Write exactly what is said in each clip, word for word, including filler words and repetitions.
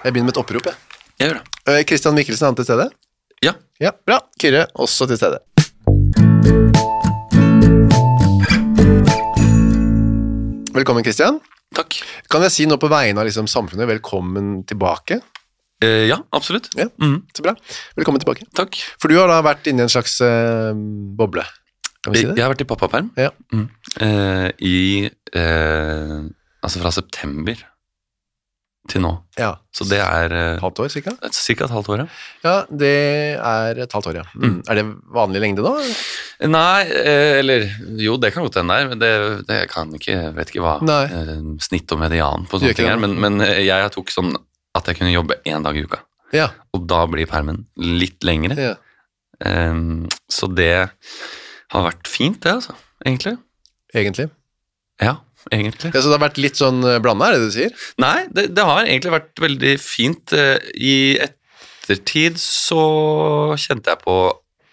Jeg begynner med et opprop, jeg. Jeg gjør det. Kristian Mikkelsen, er han til stede? Ja. Ja, bra. Kyrre, også til stede. Velkommen, Kristian. Takk. Kan jeg si noe på vegne av liksom, samfunnet? Velkommen tilbake. Eh, ja, absolutt. Ja, mm. så bra. Velkommen tilbake. Takk. For du har da vært inne i en slags uh, boble. Kan vi si det? Jeg har vært i pappaperm. Ja. Mm. Eh, I, eh, altså fra september til nå. Ja. Så det er... Eh, halvt år, cirka? Cirka et halvt år, ja. Ja, det er et halvt år, ja. Mm. Er det vanlig lengde da? Nei, eh, eller... Jo, det kan godt hende der, men det, det kan ikke... Jeg vet ikke hva eh, snitt og median på sånne ting her, men, men jeg tok sånn at jeg kunne jobbe en dag i uka. Ja. Og da blir permen litt lengre. Ja. Um, så det har vært fint, det altså, egentlig. Egentlig? Ja, egentlig. Ja, så det har vært litt sånn blandet, er det du sier? Nei, det, det har egentlig vært veldig fint. I ettertid så kjente jeg på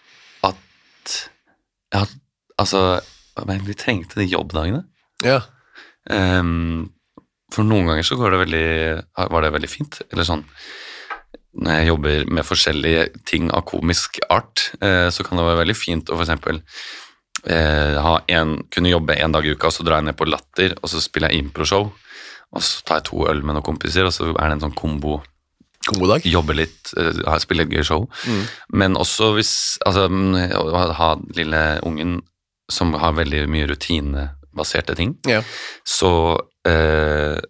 at jeg had, altså, jeg egentlig trengte de jobbdagene. Ja. Um, for noen ganger så går det veldig, var det veldig fint, eller sånn, når jeg jobber med forskjellige ting av komisk art, eh, så kan det være veldig fint å for eksempel eh, ha en, kunne jobbe en dag i uka, og så drar jeg ned på Latter, og så spiller jeg impro-show, og så tar jeg to øl med noen kompiser, og så er det en sånn kombo, kombodag, jobbe litt, eh, spille et gøy show, mm. men også hvis, altså, å ha lille ungen som har veldig mye rutinebaserte ting, ja. så eh,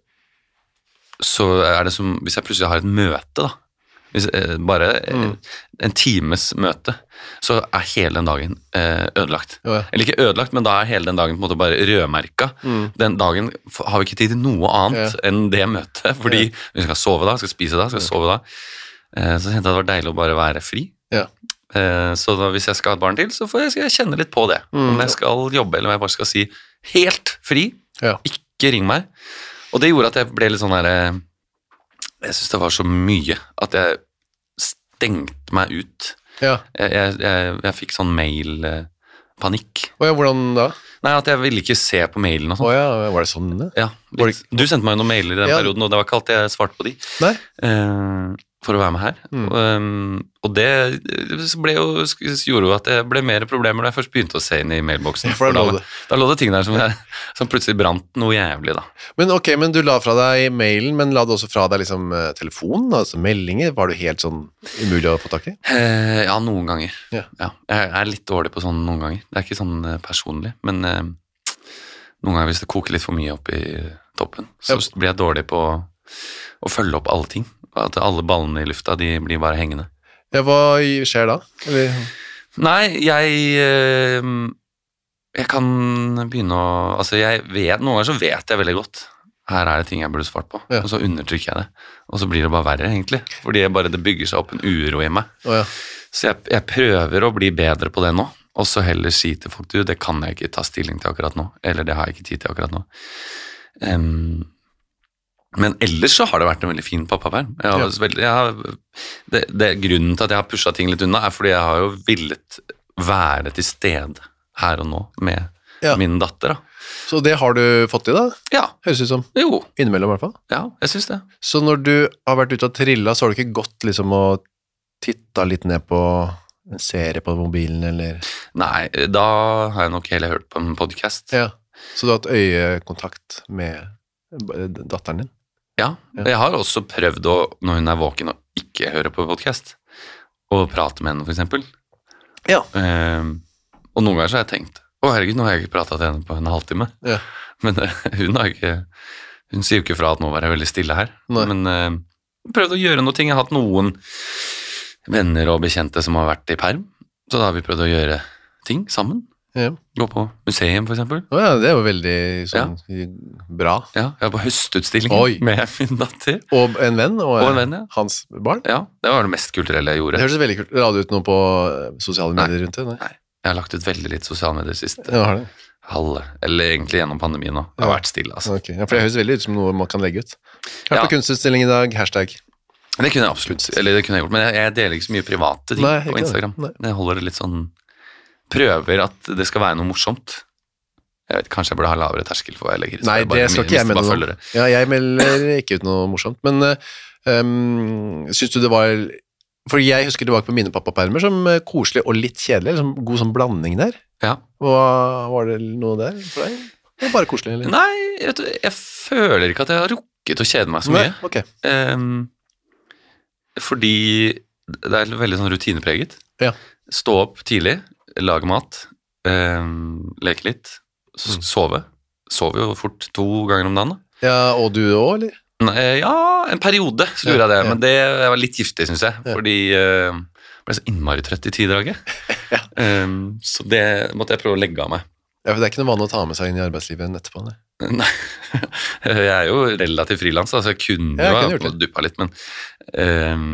så er det som, hvis jeg plutselig har et møte da, hvis, eh, bare mm. en times møte, så er hele den dagen eh, ødelagt. Ja. Eller ikke ødelagt, men da er hele den dagen på en måte bare rødmerket. Mm. Den dagen har vi ikke tid til noe annet ja. enn det møtet, fordi ja. vi skal sove da, skal spise da, skal ja. sove da. Eh, så jeg tenkte det var deilig å bare være fri. Ja. Eh, så da, hvis jeg skal ha et barn til, så får jeg, skal jeg kjenne litt på det. Mm. Om jeg skal jobbe, eller om jeg bare skal si helt fri, ja. ikke ring meg. Og det gjorde at jeg ble litt sånn der... Jeg synes det var så mye at jeg stengte meg ut. Ja. Jeg, jeg, jeg, jeg fikk sånn mail-panikk. Åja, hvordan da? Nei, at jeg ville ikke se på mailen og sånn. Åja, var det sånn det? Ja, litt. Du sendte meg noen mailer i den ja. perioden, og det var ikke alltid jeg svarte på de. Nei. Eh, for å være med her. Mm. Um, og det ble jo, gjorde jo at det ble mer problemer da jeg først begynte å se inn i mailboksen. Ja, for da, da, da lå det ting der som, jeg, som plutselig brant noe jævlig da. Men ok, men du la fra deg mailen, men la du også fra deg liksom telefonen, altså meldinger, var du helt sånn umulig å få tak i? Eh, ja, noen ganger. Ja. Ja, jeg er litt dårlig på sånn noen ganger. Det er ikke sånn personlig, men eh, noen ganger hvis det koker litt for mye opp i toppen, så ja. blir jeg dårlig på å følge opp alle ting. At alle ballene i lufta, de blir bare hengende. Ja, hva skjer da? Eller? Nei, jeg jeg kan begynne å, altså jeg vet, noen ganger så vet jeg veldig godt, her er det ting jeg burde svart på, ja. og så undertrykker jeg det, og så blir det bare verre egentlig, fordi jeg bare, det bygger seg opp en uro i meg. Oh, ja. Så jeg, jeg prøver å bli bedre på det nå, og så heller si til folk, du, det kan jeg ikke ta stilling til akkurat nå, eller det har jeg ikke tid til akkurat nå. Um, Men ellers så har det vært en veldig fin pappaperm. Jeg har, ja. veldig, jeg har, det, det, grunnen til at jeg har pushet ting litt unna er fordi jeg har jo villet være til stede her og nå med ja. min datter. Da. Så det har du fått til da? Ja. Høres ut som? Jo. Innimellom i hvert fall? Ja, jeg synes det. Så når du har vært ute og trillet, så har du ikke gått liksom og tittet litt ned på en serie på mobilen, eller? Nei, da har jeg nok heller hørt på en podcast. Ja, så du har hatt øyekontakt med datteren din? Ja, jeg har også prøvd å, når hun er våken og ikke hører på podcast, og prate med henne for eksempel. Ja. Eh, og noen ganger så har jeg tenkt, å herregud, nå har jeg ikke pratet til henne på en halvtime. Ja. Men eh, hun har ikke, hun sier jo ikke fra at nå var jeg veldig stille her. Nei. Men eh, prøvd å gjøre noe ting. Jeg har hatt noen venner og bekjente som har vært i perm, så da har vi prøvd å gjøre ting sammen. Ja. Gå på museum for eksempel. Å ja, det er jo veldig sånn, ja. bra. Ja, jeg var på høstutstilling Oi. med min datter. Og en venn, og, og en venn, ja. hans barn. Ja, det var det mest kulturelle jeg gjorde. Det høres veldig kult. La du ut noe på sosiale medier Nei. rundt det? Nei? Nei, jeg har lagt ut veldig litt sosiale medier sist. Ja, har det. Halve, eller egentlig gjennom pandemien nå. Det har ja. vært stille, altså. Okay. Ja, for det høres veldig ut som noe man kan legge ut. Jeg har ja. på kunstutstilling i dag, hashtag. Det kunne jeg absolutt, eller det kunne jeg gjort, men jeg, jeg deler ikke så mye private ting Nei, på Instagram. Nei. Jeg holder det litt sånn, prøver at det skal være noe morsomt. Jeg vet, kanskje jeg burde ha lavere terskel for hva jeg legger. Nei, det skal ikke jeg melde noe. Ja, jeg melder ikke ut noe morsomt, men uh, Um, synes du det var... For jeg husker tilbake på mine pappapermer som koselig og litt kjedelig, liksom god sånn blanding der. Ja. Hva, var det noe der for deg? Det var bare koselig, eller? Nei, vet du, jeg føler ikke at jeg har rukket å kjede meg så mye. Nei, ok. Um, fordi det er veldig sånn rutinepreget. Ja. Stå opp tidlig, lage mat, um, leke litt, s- Mm. sove. Sover jo fort to ganger om dagen da. Ja, og du også, eller? Nei, ja, en periode så gjorde Ja, jeg det, ja. men det var litt giftig, synes jeg, Ja. fordi uh, jeg ble så innmari trøtt i tidraget. Ja. um, så det måtte jeg prøve å legge av meg. Ja, for det er ikke noe vanlig å ta med seg inn i arbeidslivet etterpå, ne? Nei, jeg er jo relativt frilans, altså jeg kunne Ja, jeg jo kunne gjort ha det. duppa litt, men um,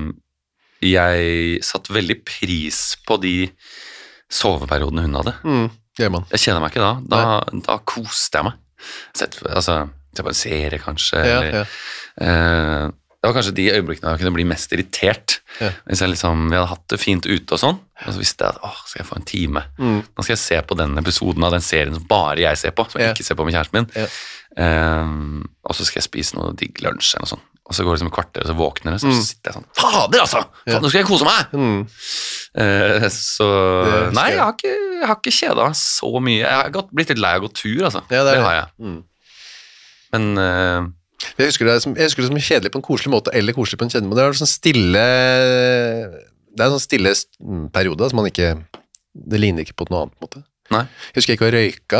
jeg satt veldig pris på de soveperiodene hun hadde. Mm, gjør man. Jeg kjeder meg ikke da, da, da koste jeg meg. Sett, altså, se på en serie kanskje, Ja, eller, ja. eh, det var kanskje de øyeblikkene jeg kunne bli mest irritert. Ja. Hvis jeg liksom, vi hadde hatt det fint ute og sånn, og så visste jeg at, åh, skal jeg få en time? Mm. Nå skal jeg se på den episoden av den serien som bare jeg ser på, som jeg Ja. ikke ser på med kjæresten min. Ja. Um, og så skal jeg spise noe digg lunsj eller noe sånt. Og så går det liksom et kvarter, og så våkner jeg, så Mm. sitter jeg sånn, fader altså! Ja. Nå skal jeg kose meg! Mm. Eh, så, Det skal nei, jeg. jeg har ikke, jeg har ikke kjedet meg så mye. Jeg har gått, blitt litt lei av å gå tur, altså. Ja, det er det det. har jeg. Mm. Men eh, Jeg husker, det som, jeg husker det som kjedelig på en koselig måte, eller koselig på en kjedelig måte. Det er sånn stille, det er en sånn stille mm, periode, som man ikke, det ligner ikke på noe annet måte. Nei. Jeg husker ikke å røyka,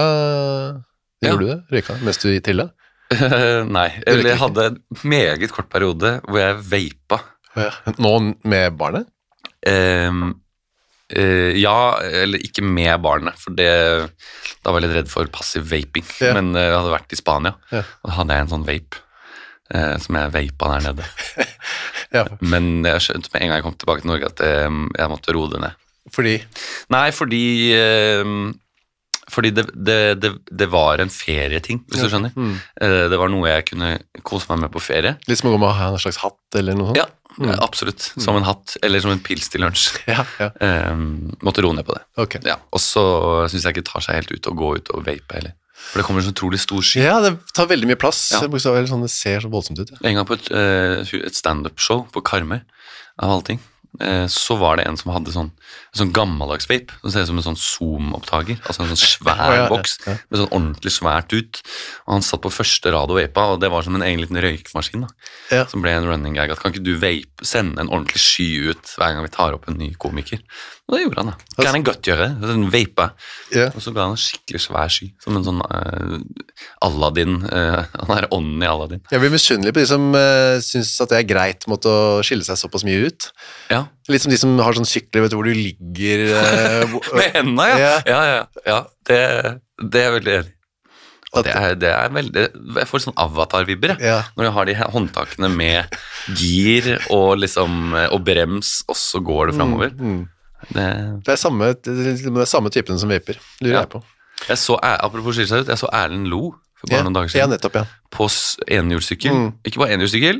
Ja. gjorde du det? Røyka mens du trilla? nei, røyker eller jeg ikke? hadde en meget kort periode hvor jeg veipa. Ja. Nå med barnet? Ehm, eh, ja, eller ikke med barnet, for det, da var jeg litt redd for passiv vaping. Ja. Men eh, jeg hadde vært i Spania, Ja. og da hadde jeg en sånn vape, eh, som jeg veipa der nede. Ja, Men jeg skjønte med en gang jeg kom tilbake til Norge at eh, jeg måtte roe det ned. fordi Nei, fordi eh, Fordi det, det, det, det var en ferieting, hvis du skjønner. mm. Eh, Det var noe jeg kunne kose meg med på ferie. Litt som å gå med å ha en slags hatt eller noe sånt. Ja, eh, absolutt. Som en hatt, eller som en pils til lunsj. Ja, ja. Eh, måtte roe ned på det. Ok. Ja, og så synes jeg ikke det tar seg helt ut å gå ut og vape heller. For det kommer en så utrolig stor sky. Ja, det tar veldig mye plass. Ja. Bokstavelig, sånn, det ser så voldsomt ut. Ja. En gang på et, eh, et stand-up-show på Karmøy, av alle ting, eh, så var det en som hadde sånn, en sånn gammeldags vape, som ser ut som en sånn Zoom-opptaker, altså en sånn svær Ja, ja, ja, boks, ja. med sånn ordentlig svært ut, og han satt på første rad og vapa, og det var som en egen liten røykmaskin da, Ja. som ble en running gag, at kan ikke du vape, sende en ordentlig sky ut hver gang vi tar opp en ny komiker? Og det gjorde han da. Kan han godt gjøre, den vapa, Ja. og så ga han en skikkelig svær sky, som en sånn uh, Aladdin, uh, han er ånden i Aladdin. Jeg blir misunnelig på de som uh, synes at det er greit måtte å skille seg såpass mye ut. Ja, Litt som de som har sånn sykler, vet du, hvor du ligger uh, hvor- med hendene, ja. Ja. Ja, ja, ja. Det, det er jeg veldig enig i. Og At- det er, det er veldig, jeg får sånn avatar-vibber, jeg. Ja. Når jeg har de håndtakene med gir og liksom, og brems, og så går det fremover. Mm. Det, Det er samme, det er samme typen som vaper, lurer Ja. jeg på. jeg så, apropos skille seg ut, jeg så Erlend Lo for bare Ja, noen dager ja, siden, nettopp, ja. på s- enhjulssykkel. Mm. Ikke bare enhjulssykkel,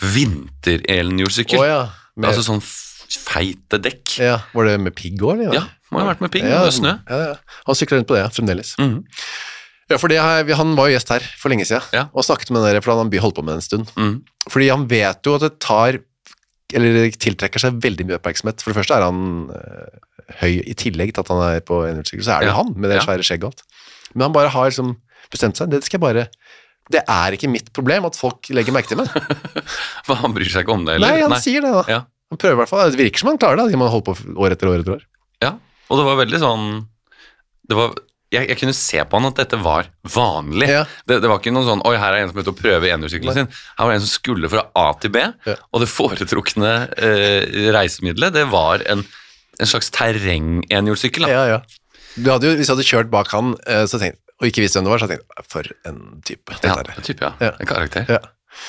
vinter-enhjulssykkel. Å ja. Med, Altså sånn f- feite dekk. ja. Var det med pigg også, eller? Ja, må ha vært med pigg, Ja, og snø. Ja, ja. Han sykler rundt på det, ja, fremdeles. Mhm. Ja, for det, har- han var jo gjest her for lenge siden, Ja. og snakket med den der, for han har holdt på med det en stund. Mhm. Fordi han vet jo at det tar, eller det tiltrekker seg veldig mye oppmerksomhet. For det første er han øh, høy i tillegg til at han er på enhjulssykkel, så er det jo Ja. han med det Ja. svære skjegget og alt. Men han bare har liksom bestemt seg, det skal jeg bare, det er ikke mitt problem at folk legger merke til meg. For han bryr seg ikke om det, eller? Nei, han sier det da. Ja. Han prøver i hvert fall, det virker som han klarer det, de man holder på år etter år etter år. Ja, og det var veldig sånn det var, jeg, jeg kunne se på han at dette var vanlig. Ja. Det, det var ikke noe sånn, oi, her er en som er ute og prøver enhjulssykkelen sin. Her var en som skulle fra A til B, Ja. og det foretrukne eh, reisemiddelet, det var en, en slags terreng-enhjulssykkel. da. Ja, ja. Du hadde jo, hvis du hadde kjørt bak han, eh, så tenkte, og ikke visste hvem det var, så tenkte jeg, for en type. Ja, Dette er det. en type, ja. Ja. En karakter. Ja.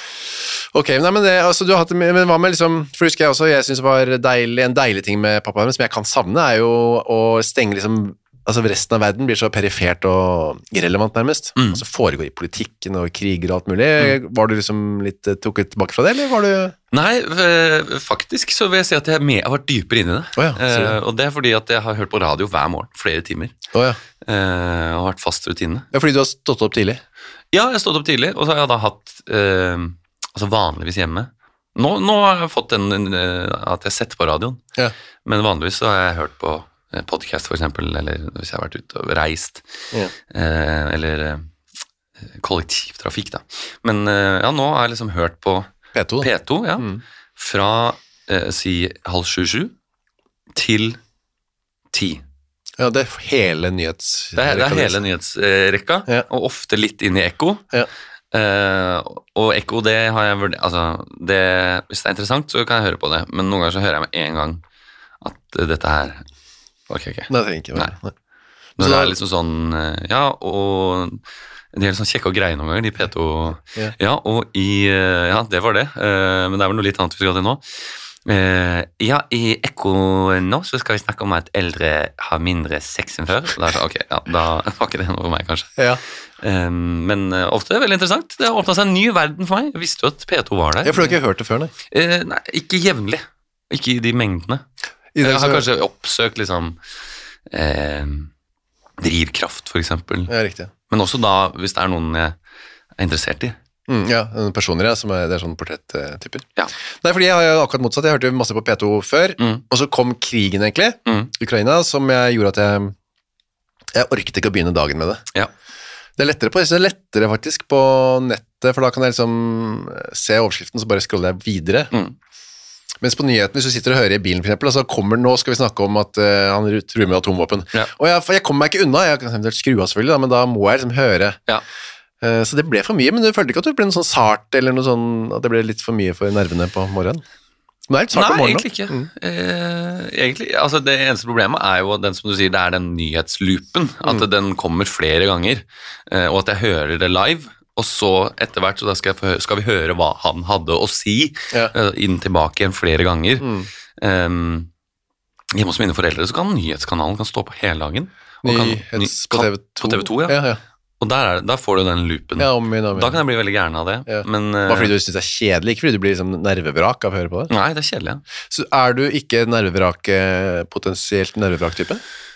Ok, nei, men, det, altså, du har hatt, men hva med liksom, for husker jeg også, jeg synes det var deilig, en deilig ting med pappa, som jeg kan savne, er jo å stenge liksom, altså resten av verden blir så perifert og irrelevant nærmest. Mm. Altså foregår i politikken og kriger og alt mulig. Var du liksom litt eh, trukket tilbake fra det, eller var du... Nei, eh, faktisk så vil jeg si at jeg, er med, jeg har vært dypere inn i det. Å ja, sier du. Eh, og det er fordi at jeg har hørt på radio hver morgen, flere timer, Åja, eh, og har vært fast rutine. ja, fordi du har stått opp tidlig. Ja, jeg har stått opp tidlig, og så har jeg da hatt, eh, altså vanligvis hjemme, Nå, nå har jeg fått den at jeg setter på radioen, Ja. men vanligvis så har jeg hørt på podcast for eksempel, eller hvis jeg har vært ute og reist, Ja. eh, eller eh, kollektivtrafikk da. Men eh, ja, nå har jeg liksom hørt på P to. P to, ja, Mm. fra eh, si halv sju-sju til ti. Ja, det er hele nyhets... Det er, det er hele nyhetsrekka, Ja. og ofte litt inn i ekko. Ja. Eh, og ekko, det har jeg vurdert, altså, det, hvis det er interessant, så kan jeg høre på det, men noen ganger så hører jeg med en gang at uh, dette her, ok, ok. Nei, det trenger ikke være. Nei. Nei. Når Så det da- er liksom sånn, eh, ja, og de er litt sånn kjekke og greie noen ganger, de P to, Ja. ja, og i, eh, ja, det var det, eh, men det er vel noe litt annet vi skal til nå. Eh, ja, i ekko nå så skal vi snakke om at eldre har mindre sex enn før. Da er det sånn, ok, ja, da var ikke det noe for meg kanskje. Ja. Um, men uh, ofte er det veldig interessant. Det har åpnet seg en ny verden for meg. Jeg visste jo at P to var der. Jeg har ikke hørt det før, nei. Eh, nei, ikke jevnlig. Ikke i de mengdene. I det Jeg har så- kanskje oppsøkt liksom eh, drivkraft, for eksempel. Ja, riktig. Men også da, hvis det er noen jeg er interessert i. Mm, ja, en personer, ja, som er, det er sånn portretttyper. Ja. Nei, fordi jeg har jo akkurat motsatt. Jeg hørte jo masse på P to før, Mm. og så kom krigen egentlig, Mm. Ukraina, som jeg gjorde at jeg, jeg orket ikke å begynne dagen med det. Ja. Det er lettere på, jeg synes det er lettere faktisk på nettet, for da kan jeg liksom se overskriften, så bare scroller jeg videre. Mm. Mens på nyheten, hvis du sitter og hører i bilen for eksempel, og så kommer nå skal vi snakke om at uh, han truer med atomvåpen. Ja. Og jeg, for jeg kommer meg ikke unna, jeg kan eventuelt skru av selvfølgelig, da, men da må jeg liksom høre. Ja. Uh, så det ble for mye, men du følte ikke at det ble noe sånn sart, eller noe sånn, at det ble litt for mye for nervene på morgenen? Men det er litt sart Nei, på morgenen. egentlig ikke. Mm. Eh, egentlig, altså det eneste problemet er jo den som du sier, det er den nyhetsloopen, at Mm. den kommer flere ganger, eh, og at jeg hører det live, og så etter hvert så da skal, jeg få, hø- skal vi høre hva han hadde å si, Ja. eh, inn tilbake igjen flere ganger. Mm. Um, hjemme hos mine foreldre så kan nyhetskanalen kan stå på hele dagen. og kan- Nyhets kan- på T V to. På T V to, ja. Ja, ja. Og der, er, det- der får du den loopen. Ja, om igjen, om igjen. Da kan jeg bli veldig gæren av det. Ja. Men, eh, Bare fordi du synes det er kjedelig, ikke fordi du blir liksom nervevrak av å høre på det. Nei, det er kjedelig. Ja. Så er du ikke nervevrak, eh, potensielt nervevrak-type?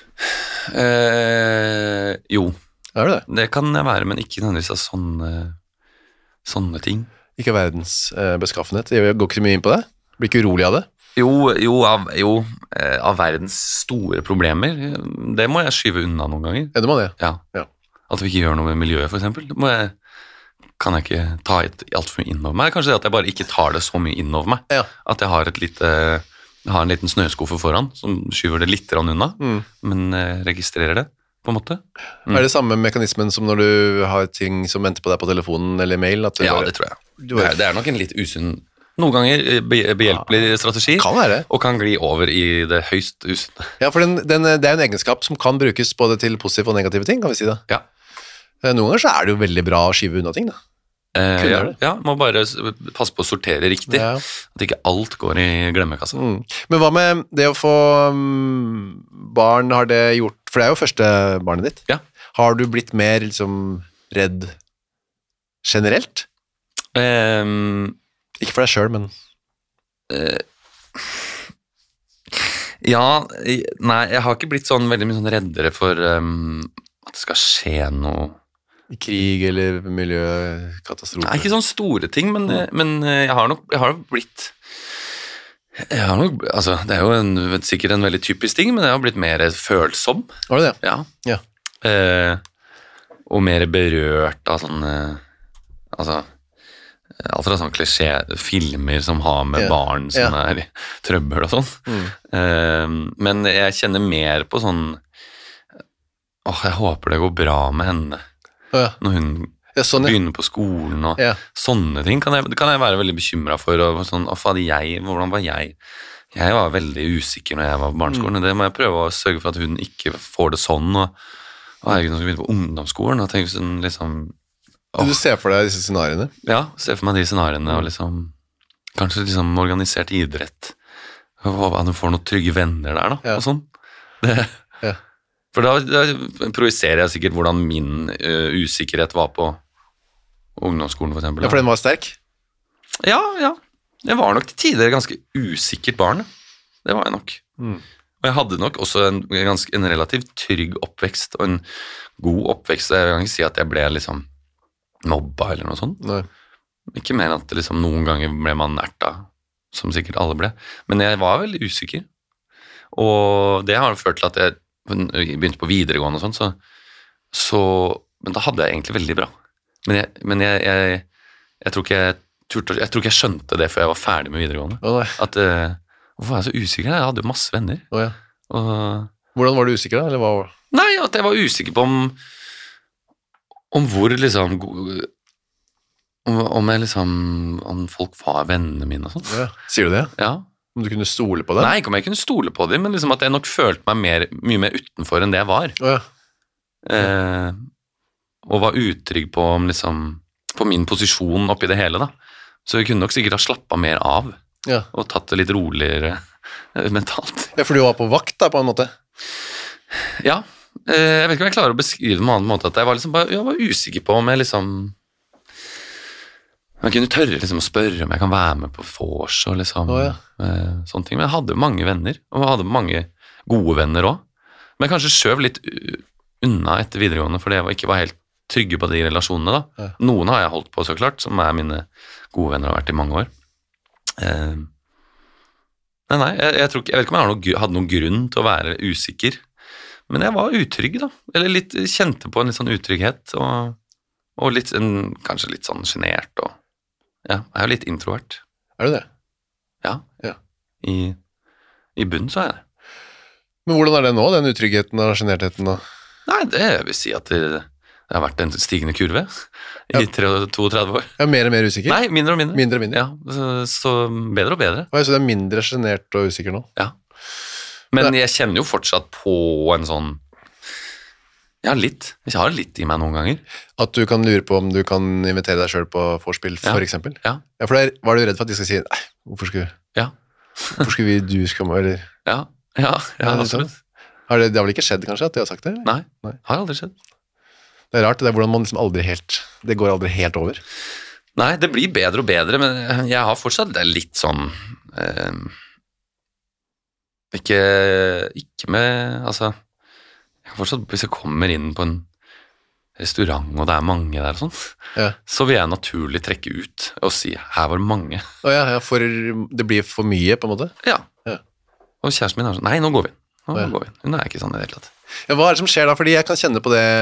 Eh, jo, Er du det? det kan jeg være, men ikke nødvendigvis av sånne, sånne ting. Ikke verdens eh, beskaffenhet. Jeg går ikke så mye inn på det. Blir ikke urolig av det. Jo, jo, av, jo eh, av verdens store problemer, det må jeg skyve unna noen ganger. Ja, det må det. Ja. Ja. At vi ikke gjør noe med miljøet, for eksempel. Det må jeg, kan jeg ikke ta et, alt for mye innover meg. Kanskje det at jeg bare ikke tar det så mye innover meg. Ja. At jeg har, et lite, jeg har en liten snøskuffe foran som skyver det litt grann unna, Mm. men eh, registrerer det, på en måte. Mm. Er det samme mekanismen som når du har ting som venter på deg på telefonen eller mail? At du Ja, bare- det tror jeg. Du Det bare- er, det er nok en litt usunn, noen ganger eh, be- behjelpelig strategi, Kan være. og kan gli over i det høyst usunne. Ja, for den, den, det er en egenskap som kan brukes både til positive og negative ting, kan vi si det. Ja. Eh, Noen ganger så er det jo veldig bra å skyve unna ting, da. Eh, Kunne ja, gjøre det. ja, må bare s- passe på å sortere riktig. Ja. At ikke alt går i glemmekassa. Mm. Men hva med det å få mm, barn, har det gjort, for det er jo første barnet ditt. Ja. Har du blitt mer liksom redd generelt? Ehm, Ikke for deg selv, men ja, i- nei, jeg har ikke blitt sånn veldig mye sånn reddere for ehm, at det skal skje noe. i krig eller miljøkatastrofe. Nei, ikke sånn store ting, men, men jeg har nok jeg har nok blitt jeg har nok, altså, det er jo en, sikkert en veldig typisk ting, men jeg har blitt mer følsom. Var det det? Ja. Ja. Eh, og mer berørt av sånne altså alt fra sånne klisjé-filmer som har med Ja. barn som Ja. er i trøbbel og sånn. Mm. Eh, men jeg kjenner mer på sånn åh, jeg håper det går bra med henne Å, ja. når hun Ja, sånn, ja. begynner på skolen og Ja. sånne ting kan jeg, det kan jeg være veldig bekymret for. Og sånn, å, faen, jeg, hvordan var jeg? Jeg var veldig usikker når jeg var på barneskolen, og det må jeg prøve å sørge for at hun ikke får det sånn. Og, og herregud, når hun begynner på ungdomsskolen, og tenker sånn liksom åh, Du ser for deg disse scenariene? ja, se for meg de scenariene, og liksom kanskje liksom organisert idrett. Og håper at hun får noen trygge venner der, da, Ja. og sånn. Det, Ja. For da, da projiserer jeg sikkert hvordan min uh, usikkerhet var på ungdomsskolen, for eksempel. Ja, for den var sterk? Ja, ja. Jeg var nok til tider ganske usikkert barn. ja. Det var jeg nok. Mm. Og jeg hadde nok også en, ganske, en relativt trygg oppvekst, og en god oppvekst. Jeg kan ikke si at jeg ble liksom mobba eller noe sånt. Nei. Ikke mer at det liksom noen ganger ble man erta, som sikkert alle ble. Men jeg var veldig usikker. Og det har ført til at jeg begynte på videregående og sånn, så, så men da hadde jeg egentlig veldig bra. Men jeg, men jeg, jeg, jeg, tror ikke jeg, turte, jeg tror ikke jeg skjønte det før jeg var ferdig med videregående. Å, at, uh, hvorfor var jeg så usikker? Jeg hadde jo masse venner. Å, ja. Og, hvordan var du usikker da? Eller hva? Nei, at jeg var usikker på om om hvor liksom om, om jeg liksom om folk var vennene mine og sånn. Ja. Sier du det? Ja. Om du kunne stole på dem? Nei, ikke om jeg kunne stole på dem, men liksom at jeg nok følte meg mer, mye mer utenfor enn det jeg var. Å, ja. Eh, og var utrygg på om liksom på min posisjon oppi det hele da. Så jeg kunne nok sikkert ha slappet mer av ja. Og tatt det litt roligere mentalt. Ja, for du var på vakt da, på en måte? Ja, eh, jeg vet ikke om jeg klarer å beskrive det på en annen måte, at jeg var, liksom bare, jeg var usikker på om jeg liksom jeg kunne tørre liksom å spørre om jeg kan være med på vors og liksom oh, ja. eh, sånne ting, men jeg hadde mange venner, og jeg hadde mange gode venner også, men jeg kanskje skjøv litt unna etter videregående, fordi jeg ikke var helt trygge på de relasjonene da. Ja. Noen har jeg holdt på så klart, som er mine gode venner har vært i mange år. Eh, nei, nei, jeg, jeg, tror ikke, jeg vet ikke om jeg hadde noen, hadde noen grunn til å være usikker, men jeg var utrygg da, eller litt, kjente på en litt sånn utrygghet, og, og litt, en, kanskje litt sånn genert, og ja, jeg er jo litt introvert. Er du det? Ja, ja. I, i bunn så er jeg det. Men hvordan er det nå, den utryggheten og genertheten da? Nei, det vil si at det, det har vært en stigende kurve i ja. treogtretti år. Ja, mer og mer usikker? Nei, mindre og mindre. Mindre og mindre? Ja, så, så bedre og bedre. Ja, så det er mindre genert og usikker nå? Ja. Men det... jeg kjenner jo fortsatt på en sånn, ja, litt. Jeg har litt i meg noen ganger. At du kan lure på om du kan invitere deg selv på vorspiel, for ja. eksempel? Ja. Ja, for der var du redd for at de skal si, nei, hvorfor skulle, ja. hvorfor skulle vi, du skal komme, eller? Ja, ja, ja, ja absolutt. Har det, det har vel ikke skjedd kanskje, at de har sagt det? Eller? Nei, Nei, har aldri skjedd. Det er rart, det er hvordan man liksom aldri helt, det går aldri helt over. Nei, det blir bedre og bedre, men jeg har fortsatt det litt sånn, eh, ikke, ikke med, altså, jeg kan fortsatt, hvis jeg kommer inn på en restaurant, og det er mange der og sånn, ja. så vil jeg naturlig trekke ut og si, her var det mange. Å ja, ja, for det blir for mye på en måte? Ja. ja. Og kjæresten min er sånn, nei, nå går vi inn. Nå ja. går vi inn. Hun er ikke sånn i det hele tatt. Ja, hva er det som skjer da? Fordi jeg kan kjenne på det,